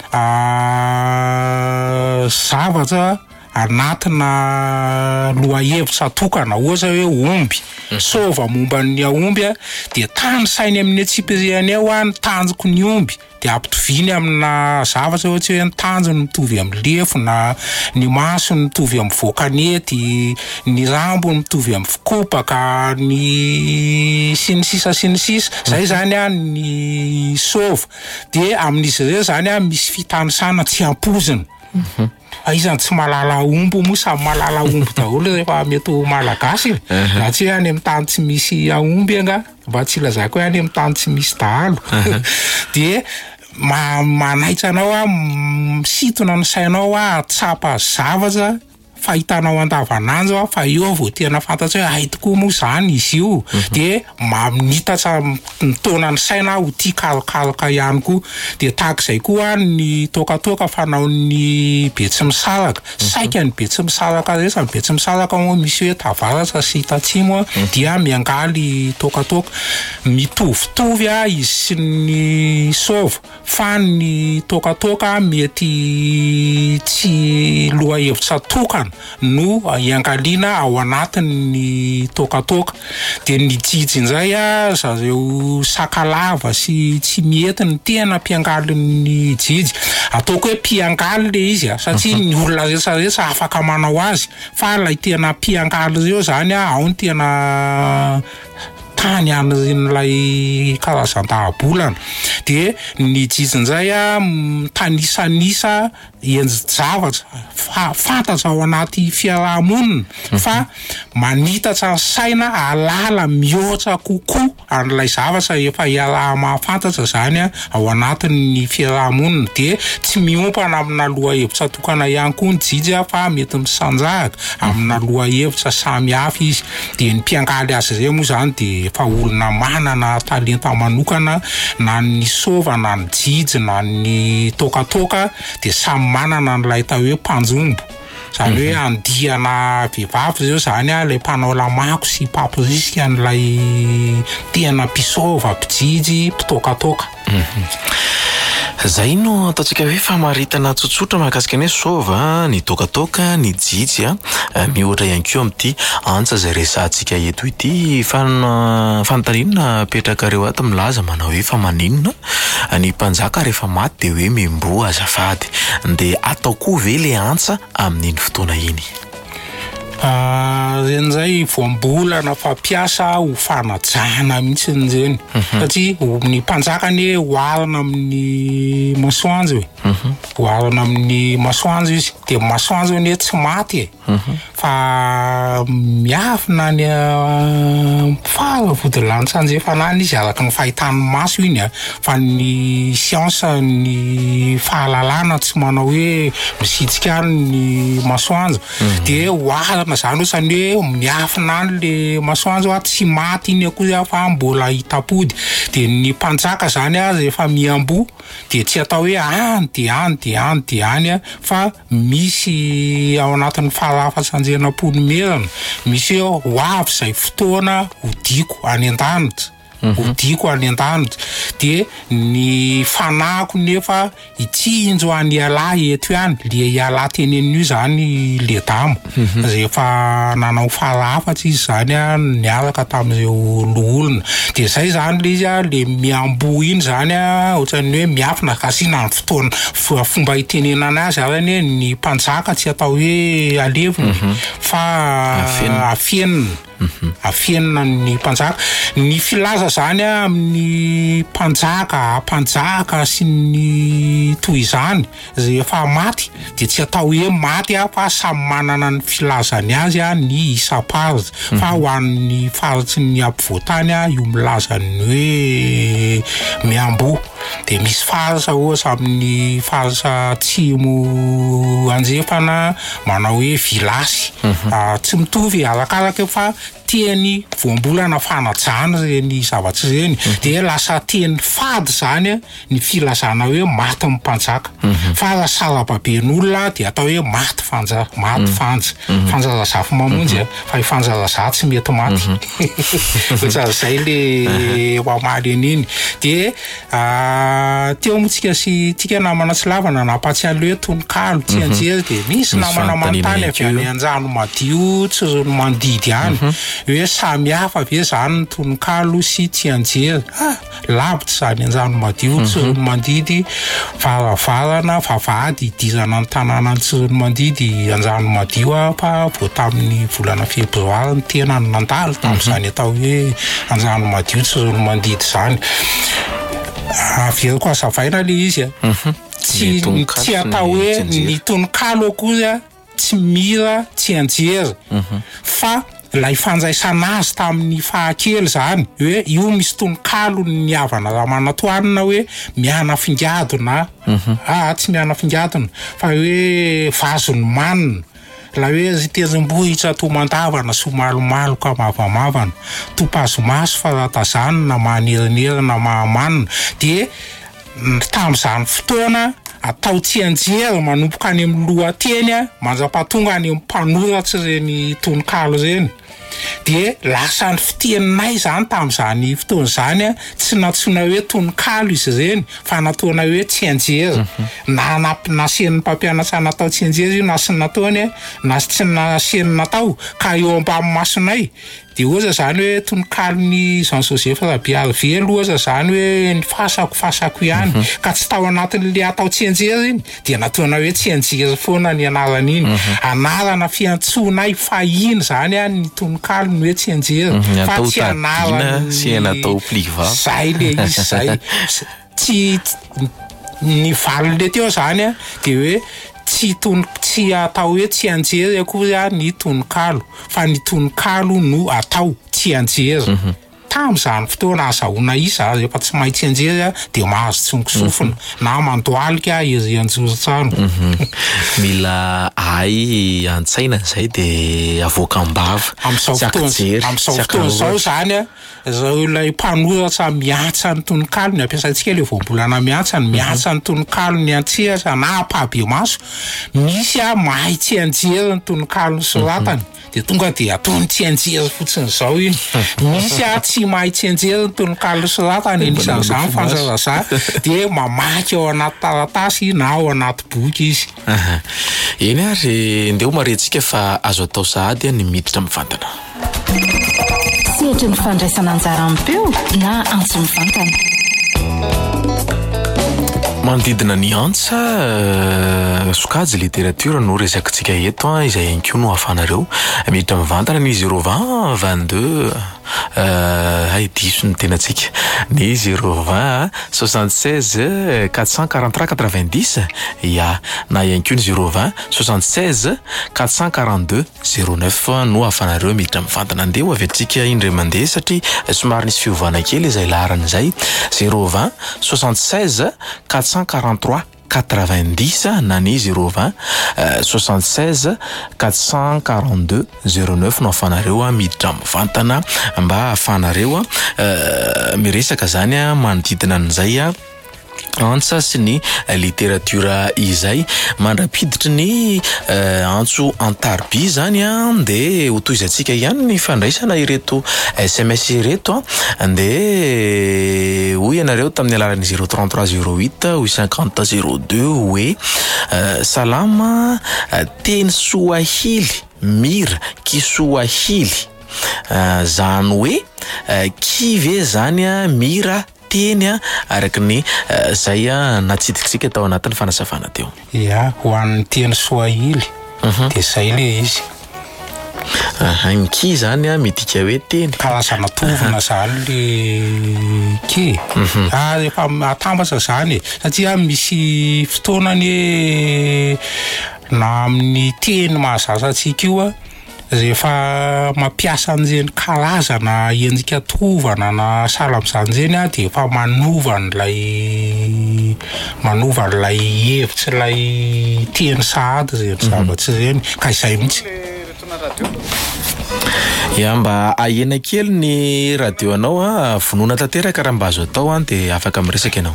zavatra anatina lohahevitra tokana ohatra hoe omby sova momba ny aomby de tany sainy amin'ny atsipiriany ao ny tanjoko ny omby de ampitoviny amina zavatra ohatra hoe ny tanjony mitovy amin'ny lefo na ny masony mitovy amin'ny voakanety ny rambony mitovy amin'ny fikopaka ny sy ny sisa zay zany ny sova de amin'izy ireo zany misy fitanisana tsy ampozina Aizany tsy malala ombo moa samy malala ombo daholo rehefa mety ho malagasy raha tsy any amin'ny tany tsy misy aomby anga mba tsy lazako hoe any amin'ny tany tsy misy dahalo de manaitra anao misintona ny sainao hatsapa zavatra fahitanao andavanandro fa eo vao tena fantatsa hoe ay tokoa moa zany izy io de manitatra ny taonany saina ho tia kalokaloka ihany koa de tahak'izay koa ny tokatoka fanaon'ny Betsy Misalaka saika ny Betsy Misalaka rehetra ny Betsy Misalaka moa misy hoe Tavaratra sy Tatsimo dia miangaly tokatoka mitovitovy izy sy ny sova fa ny tokatoka mety tsy lohahevitra tokana no iangaliana ao anatin'ny tokatoka de ny jijin'izay zareo sakalava sy tsy mihety ny tena mpiangaly ny jijy ataoko hoe mpiangaly le izy satria ny olona rehetrarehetra afaka manao azy fa ilay tena mpiangaly reo zany ao ny tena tany an'ilay karazan-dahabolana de ny jijin'izay tanisanisa enjy-javatra fantatra ao anaty fiarahamonina fa manitatra ny saina alala mihoatra kokoa an'ilay zavatra efa iaraha mahafantatra zany ao anatin'ny fiarahamonina de tsy miompana amina lohahevitra tokana ihany koa ny jijy fa mety misanjaka amina lohahevitra samy hafa izy de ny mpiangaly azy ireo moa zany de fa olona manana talenta manokana na ny sova na ny jijy na ny tokatoka de samy manana n'ilay tao hoe mpanjombo zany hoe andiana vehivavy zao zany ilay mpanao lamako sy papirisika an'ilay tena mpisova mpijijy mpitokatoka zay no ataontsika hoe famaritana tsotsotra mahakasika ny sova ny tokatoka ny jijy mihoatra ihany koa amin'ity antsa zay resantsika eto ity fanontaniana petrakareo ato milaza manao hoe fa maninona ny mpanjaka rehefa maty de hoe membo azafady de atao koa ve le antsa amin'iny fotoana iny ren'izay voambolana fampiasa ho fanajana mihitsy nzeny satria ny mpanjakany hoarina amin'ny masoandro hoarina amin'ny masoandro izy de masoandro ny tsy maty fa miafina ny fara vodilanitra anjefanany izy araka ny fahitany maso iny fa ny siansa ny fahalalana tsy manao hoe misitsika ny masoandro de hoarina zany ohatrany hoe miafina any le masoandro tsy maty iny akory fa mbola hitapody de ny mpanjaka zany rehefa miambo de tsy atao hoe any de any de any de any fa misy ao anatin'ny farafatra anjenapolo merana misy hoe ho avy zay fotoana hodiko any an-danitra hodiko any an-danitra de ny fanako nefa itsinjo any iala eto ihany le iala tenen'io zany le damo rehefa nanao farafatra izy zany niaraka tamin'ireo loholona de zay zany le izy le miambo iny zany ohatrany hoe miafina kasina ny fotoana fomba itenenana azy ary ny mpanjaka tsy atao hoe aleviny fa afenina ny mpanjaka ny filaza zany amin'ny mpanjaka sy ny toy izany rehefa maty de tsy atao hoe maty fa samy manana ny filazany azy ny isa-paritra fa ho an'ny faritry ny ampovoantany io milazany hoe miambo de misy faritra ohatra amin'ny faritra atsimo anjefana manao hoe vilasy tsy mitovy arakaraka fa teny voambolana fanajana reny zavatra reny de lasa teny fady zany ny filazana hoe maty ny mpanjaka fa raha sarababen'olona de atao hoe maty fanjazafy mamonjy fa i fanjaza tsy mety maty ohatrany zay le mamaly an'iny de teo motsika sy tika namana tsy lavana nampatsialy hoe tononkalo tsy anjery de misy namana manontany avy any anjano madio tsy rono mandidy any hoe samy hafa ve zany ny tononkalo sy tsy anjery lavitra zany anjano madio tsy rono mandidy varavarana vavahady idirana ny tanàna ny tsy rono mandidy anjano madio fa vo tamin'ny volana febroary ny tena ny nandalo tamin'izany atao hoe anjano madio tsy rono mandidy zany Averiko azavaina le izy tsy atao hoe ny tononkalo akozy tsy mira tsy anjery fa lay fanjaisana azy tamin'ny fahakely zany hoe io misy tononkalo ny havana ramanatoanina hoe miana fingadona tsy miana fingadona fa hoe vazony manina la hoe zitezim-bohitra tomandavana somalomalo ka mavamavana topazomaso fa ratazanina manerinерina mahamanina de tam'izany fotoana atao tsy anjery manomboka any amin'ny lohateny mandrapatonga any amin'ny mpanoratsy reny tononkalo reny de lasa ny fiteninay zany tam'izany fotoana zany tsy natsona hoe tononkalo izy reny fa nataona hoe tsy anjery nasen'ny mpampianatra natao tsy anjery io na sy nataony na tsy nasen'ny natao ka eo ambamy masonay de oza zany hoe tonokalony Jean Joseph Rabearivelo oza zany hoe ny fasako ihany ka tsy tao anatin'le atao tsy anjery iny de nataona hoe tsy anjery foana ny anarana iny anarana fiantsonay fahiny zany ny tonokalony hoe tsy anjery fa tsy anarana sy natao pliva zay le izy zay tsy ny valile teo zany de hoe tsy atao hoe tsy anjery akory ny tononkalo fa ny tononkalo no atao tsy anjery tam'izany fotoana azahoana isa rehefa tsy mahay tsy anjery de mahazo tsongisofina na mandoalika izy anjoro-trano mila ay antsaina zay de avoaka ambava am'izao fotoana zao zany zao ilay mpanoratra miatsa ny tononkalo ny ampiasaitsika le voambolana miatsa ny tononkalo ny antsehatra na apabe maso misy mahay tsy anjery ny tononkalo ny soratany de tonga de ataony tsy anjery fotsiny zao iny misy tsy mahay tsy anjery ny tononkalo ny soratany inisan'izany fanjaraza de mamaky ao anaty taratasy na ao anaty boky izy eny ary ndeo maretsika fa azo atao sahady ny miditra mivantana sehatra ny fandraisana anjara ampeo na antso mivantana manodidina ny antsa sokajy littérature no resakitsika eto izay ihany koa no afanareo miditra mivantana ny 020 22 diso ny tenatsika ny 020 76 443 90 ya na ihany koa ny 020 76 442 09 no afanareo miditra mivantana andeo aventsika indray mandeha satria somary nisy fiovana kely izay laharan'izay 020 76 443 90 na ny 020 76 442 09 no afanareo miditra mivantana mba afanareo miresaka zany manodidina an'izay antsa sy ny littérature izay mandrapiditra ny antso antarby zany de hotoizatsika ihany ny fandraisana ireto SMS ireto de hoy ianareo tamin'ny alarany 033 08 850 02 hoe salama teny Swahili mira Kiswahili zany hoe kive zany mira teny araky ny zay natsidikitsika tao anatin'ny fanasavana teo ya ho an'ny teny Swahili de zay le izy ki zany midika hoe teny karazana tovina zany le ki rehefa atambatra zany satria misy fotoanany na amin'ny teny mahazazatsika io rehefa mampiasa an'ireny karazana endrika tovana na salamizany de efa manova an'ilay hevitsy lay teny sahady reny zavatsy reny ka izay mihitsy ya mba ahena kely ny radio anao vonoina tanteraka raha mba azo atao de afaka miresaka ianao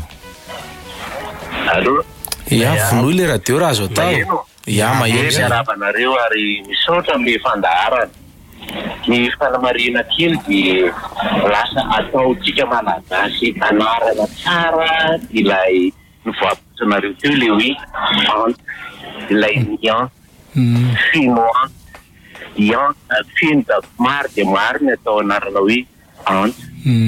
ya vonoy le radio raha azo atao ya maheno zay ravanareo ary misaotra amin'ny fandaharana ny fanamarina kely de lasa ataotsika malagasy anarana tsara ilay nivoapitrareo teo le hoe ilay nian chinois ian fino da maro de maro ny atao anarana hoe ant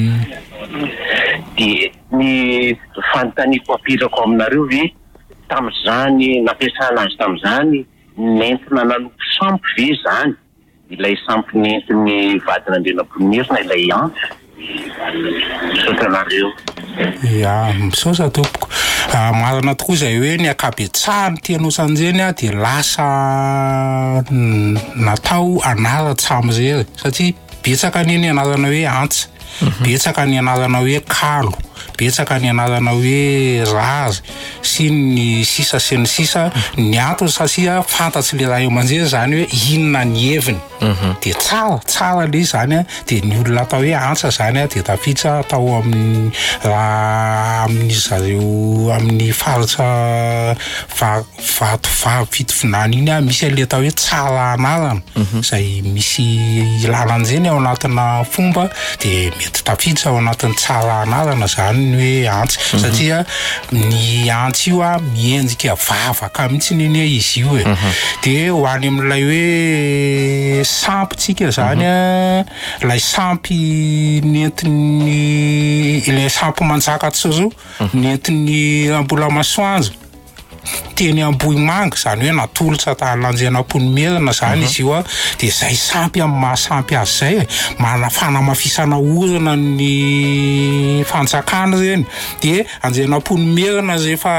de ny fanontaniako apirako aminareo ve tam'izany nampiasana azy tam'izany nentina nanompo sampy ve zany ilay sampy nentin'ny vadin'Andrianamponimirina ilay an Sotanareo. Ya, misaotra tompoko. Marina tokoa izay hoe ny akabetsahany tianao sanjeny dia lasa natao anaratra amin'izay satria betsaka ny anarana hoe antsa, betsaka ny anarana hoe kalo, betsaka ny anarana hoe razy sy ny sisa sy ny sisa. Ny antony satria fantatsy le raha eo aman-jery zany hoe inona ny heviny. De tsara le zany de ny olona atao hoe antsa zany de tafiditra atao amin'ny amin'ny zareo amin'ny faritra vato fitovinany iny misy le atao hoe tsara anarana izay misy ilalan'izany ao anatina fomba de mety tafiditra ao anatin'ny tsara anarana zany ny hoe antsa satria ny antsa io miendrika vavaka mihitsy ny izy io de ho any amin'ilay hoe sampitsika zany lay sampy nentin'ny ilay sampy manjaka tsoro nentin'ny ambola masoandro teny Ambohimanga zany hoe natolotra lanjanam-ponimerina zany izy io de zay sampy amin'ny mahasampy azy zay fanamafisana orana ny fanjakana reny de anjanam-ponimerina rehefa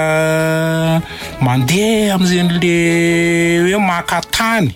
mandeha amin'ireny le hoe makatany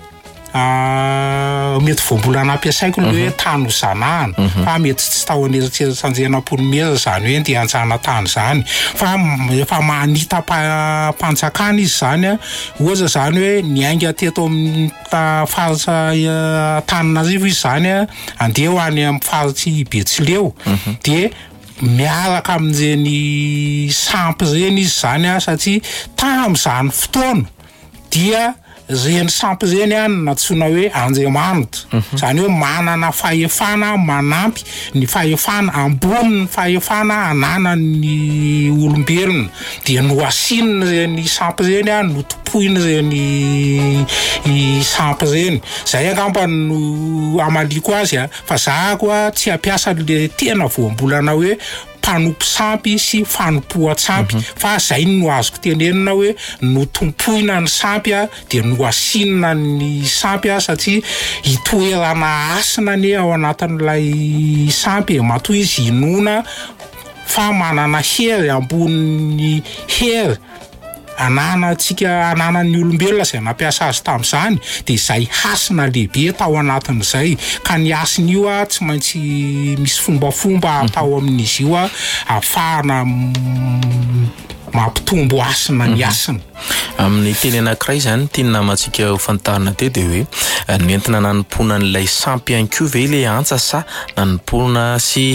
mety voambola nampiasaiko le hoe tany hozanahana fa mety tsy tao aneritreritry sanjanam-ponimerina zany hoe ndeha anjana tany zany fa efa manita mpanjakana izy zany ohatra zany hoe niainga teto amin'ny faritra Antananarivo izy zany andeha ho any amin'ny faritry Betsileo de miaraka amin'ireny sampy reny izy zany satria tamin'izany fotoana dia reny sampy reny natsoina hoe Andriamanitra zany hoe manana fahefana manampy ny fahefana ambony ny fahefana ananan'ny olombelona dia no asinina reny sampy reny no topoina reny sampy reny zay angamba no amaliko azy fa zahako tsy ampiasa le tena voambolana hoe mpanompo sampy sy fanompoan-tsampy fa zay no azoko tenenina hoe no tompoina ny sampy dia no asinina ny sampy satria hitoerana asina ny ao anatin'ilay sampy matoa izy inona fa manana hery ambony hery ananan'ny olombelona zay nampiasa azy tamin'izany de izay hasina lehibe tao anatin'izay ka ny asiny io tsy maintsy misy fombafomba atao amin'izy io ahafahana mampitombo asina ny asina. Amin'ny teny anankiray zany tiana namatsika ho fantarina teo de hoe nentina nanompona an'ilay sampy ihany koa ve le antsa sa nanompona sy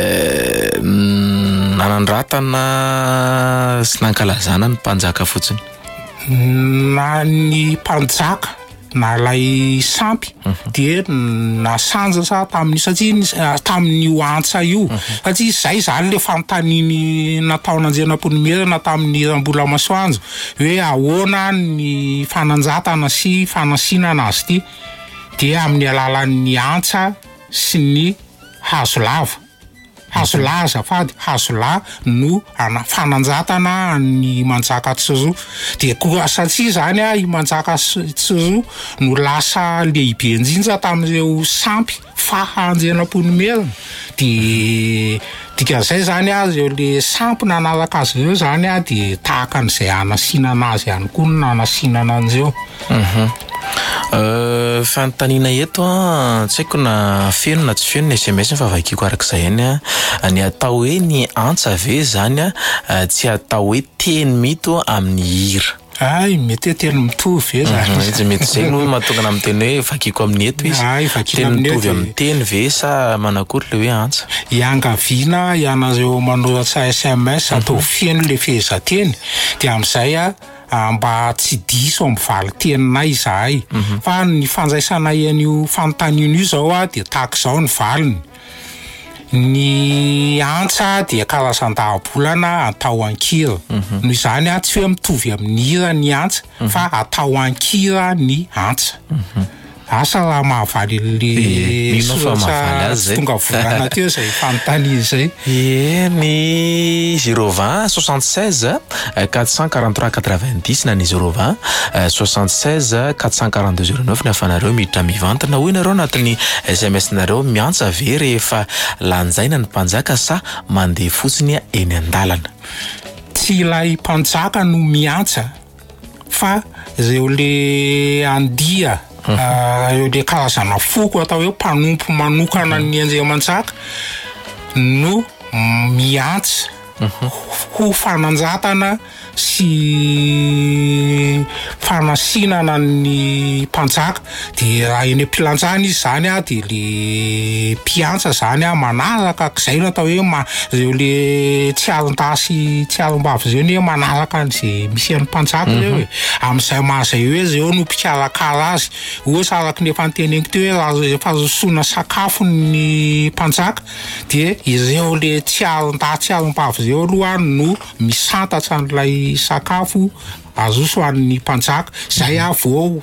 nanandratana sy nankalazana ny mpanjaka fotsiny na ny mpanjaka na lay sampy de nasanja sa tamin'ny satria tamin'ny antsa io satria zay zany le fantaniny nataona anjanam-ponimerina tamin'ny ambola masoandro hoe ahoana ny fananjatana sy fanasinana azy ty de amin'ny alalan'ny antsa sy ny hazolava hazolaza fady hazola no fananjatana ny manjaka tsoro de koa satria zany i manjaka tsoro no lasa lehibe indrindra tamin'ireo sampy fahanjanam-ponimerina de dikan'izay zany reo le sampy nanaraka azy ireo zany de tahaka an'izay anasinana azy ihany koa no nanasinana an'ireo. Fantanina eto tsy haiko na feno na tsy feno ny SMS fa vakiko arak'izay ihany ny atao hoe ny antsa ve zany tsy atao hoe teny mito amin'ny hira. Ay mety teny mitovy zany mety zay no mahatonga amin'ny teny hoe vakiko amin'ny eto izy teny mitovy amin'ny teny ve sa manakory le hoe antsa iangaviana ianareo manoratra SMS atao feno le fehezanteny de amin'izay mba tsy diso amin'ny valitenina izahay fa ny fanjaisana an'io fanontaniana io zao de tahaka izao ny valiny ny antsa dia karazan-dahabolana atao ankira noho izany tsy hoe mitovy amin'ny hira ny antsa fa atao ankira ny antsa asa raha mahavaly le soratra tonga volana teo zay fanontaniana zay. Ny 020 76 443 90 na ny 020 76 442 09 ny afanareo miditra mivantana hoy nareo anatin'ny SMS nareo miantsa ve rehefa lanjaina ny mpanjaka sa mandeha fotsiny eny an-dalana. Tsy ilay mpanjaka no miantsa fa zay le andia eo le karazana foko atao hoe mpanompo manokana ny Andriamantsaka no miantsa ho fananjatana sy fanasinana ny mpanjaka. De raha eny ampilanjana izy zany de le mpiantsa zany manaraka zay no atao hoe zay le tsy alindasy tsy alimbavy zay ny manaraka an'izay misy an'ny mpanjaka zay hoe am'izay mahazay hoe zay no mpikarakara azy. Ohatsy araky ny efa niteneniko teo hoe rehefa zosoana sakafo ny mpanjaka de ireo le tsy alindasy tsy alimbavy zay aloha no misantatra an'ilay sakafo azoso an'ny mpanjaka zay vao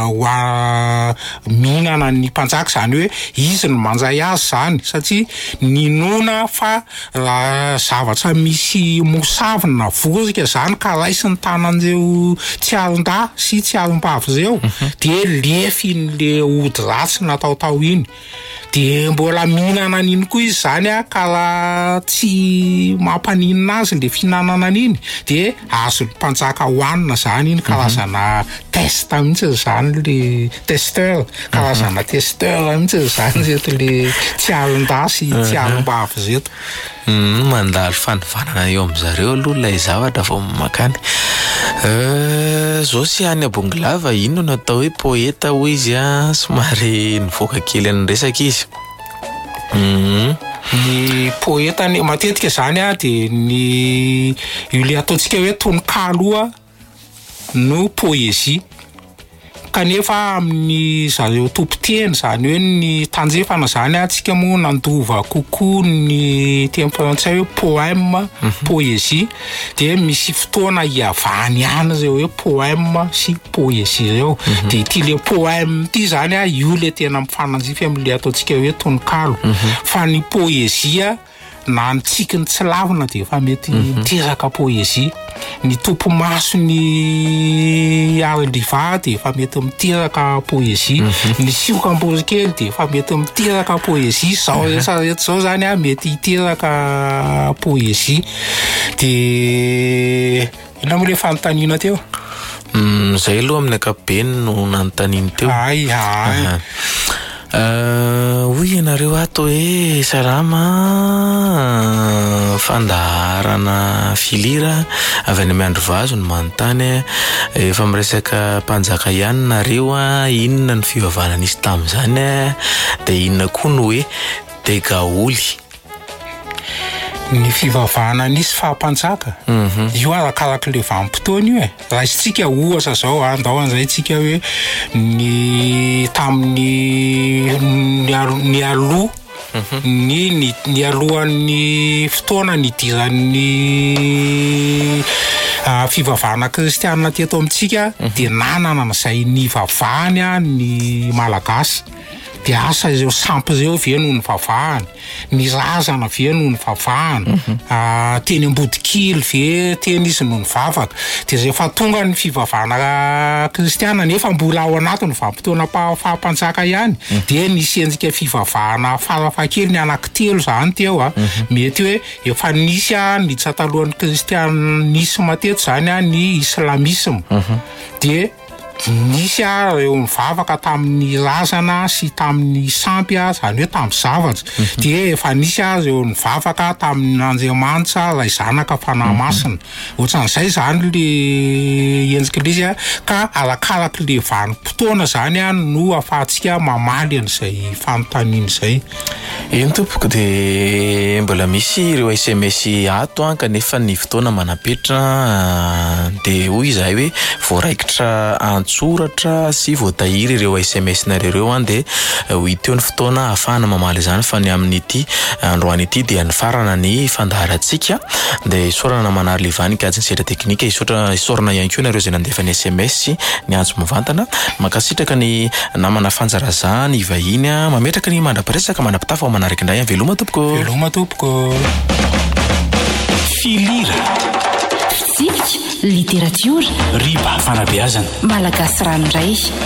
mihinana ny mpanjaka zany hoe izy no manjay azy zany satria ninona fa zavatra misy mosavina vozika zany ka raisy ny tanan'ireo tsy alinda sy tsy alimbavy zao de lefy le ody ratsy nataotao iny de mbola mihinana an'iny koa izy zany ka raha tsy mampaninina azy le fihinanana an'iny de azo mpanjaka hoanina zany iny karazana test mihitsy zany le testeur karazana testeur mihitsy zany zeto le tsy alindasy tsy alimbavy zeto. Mandalo fanivanana eo am'zareo aloha lay zavatra vao makany. Zao sy any Abonglava ino no atao hoe poeta hoy izy somary nivoaka kely any resaka izy. Ny poeta ny matetika zany de ny io le ataontsika hoe tononkalo no poesia kanefa amin'ny zareo tompoteny zany hoe ny tanjefana zany atsika moa nandova kokoa ny teny frantsay hoe poème poésie de misy fotoana iavany ihany zay hoe poème sy poésie reo de ty le poème ty zany io le tena mifananjify amin'le ataontsika hoe tononkalo fa ny poésie na ny tsikiny tsy lavina de efa mety miteraka poésie. Ny tompo maso ny ariva de efa mety miteraka poésie. Ny siokamborikely de efa mety miteraka poésie. Zao rehetra zao zany mety hiteraka poésie. De ina mo le fanontaniana teo? Zay aloha amin'ny ankapobeny no nanontaniany teo. Hoy ianareo ato hoe salama fandaharana filira avy any Miandro Vazo no manontany efa miresaka mpanjaka ihany nareo inona ny fivavahana nisy tamin'izany de inona koa no hoe degaoly. Ny fivavahana nisy fahampanjaka io arakaraka le vanim-potoana io raha isitsika ohatra zao andao an'izay tsika hoe ny tamin'ny aloha ny alohan'ny fotoana ny idiran'ny fivavahana kristianina teto amintsika de nanana an'izay nivavahany ny malagasy. De asa ireo sampy ireo ve no ny vavahany, ny razana ve no ny vavahany, teny Ambodikily ve teny izy no ny vavaka. De rehefa tonga ny fivavahana kristiana nefa mbola ao anatiny vanim-potoana fahampanjaka ihany de nisy endrika fivavahana farafakely ny anankitelo zany teo mety hoe efa nisy ny tsatalohan'ny kristianisme teto zany ny islamisme de nisy reo mivavaka tamin'ny razana sy tamin'ny sampy zany hoe tamin'ny zavatra de efa nisy reo mivavaka tamin'ny Andriamanitra ray zanaka fanahy masina ohatran'izay zany le endrika izy ka arakaraka le vanim-potoana zany no afahantsika mamaly an'izay fanontaniana izay. Eny tompoko de mbola misy ireo SMS ato kanefa ny fotoana manapetra de hoy izahay hoe voaraikitra voatsoratra sy voatahiry ireo SMS nareo dia ho iteo ny fotoana ahafahana mamaly izany fa ny amin'ity androany ity dia ny farana ny fandaharantsika dia isorana manary levany gadjy sedra teknika isorana ihany koa nareo izay nandefa ny SMS ny ajo mivantana makasitraka ny namana fanjarazany ivahiny mametraka ny mandraparesaka manapitafa ao manaraka indray veloma tompoko filira fitsivika literatiora riba fanabeazana malagasy ranoray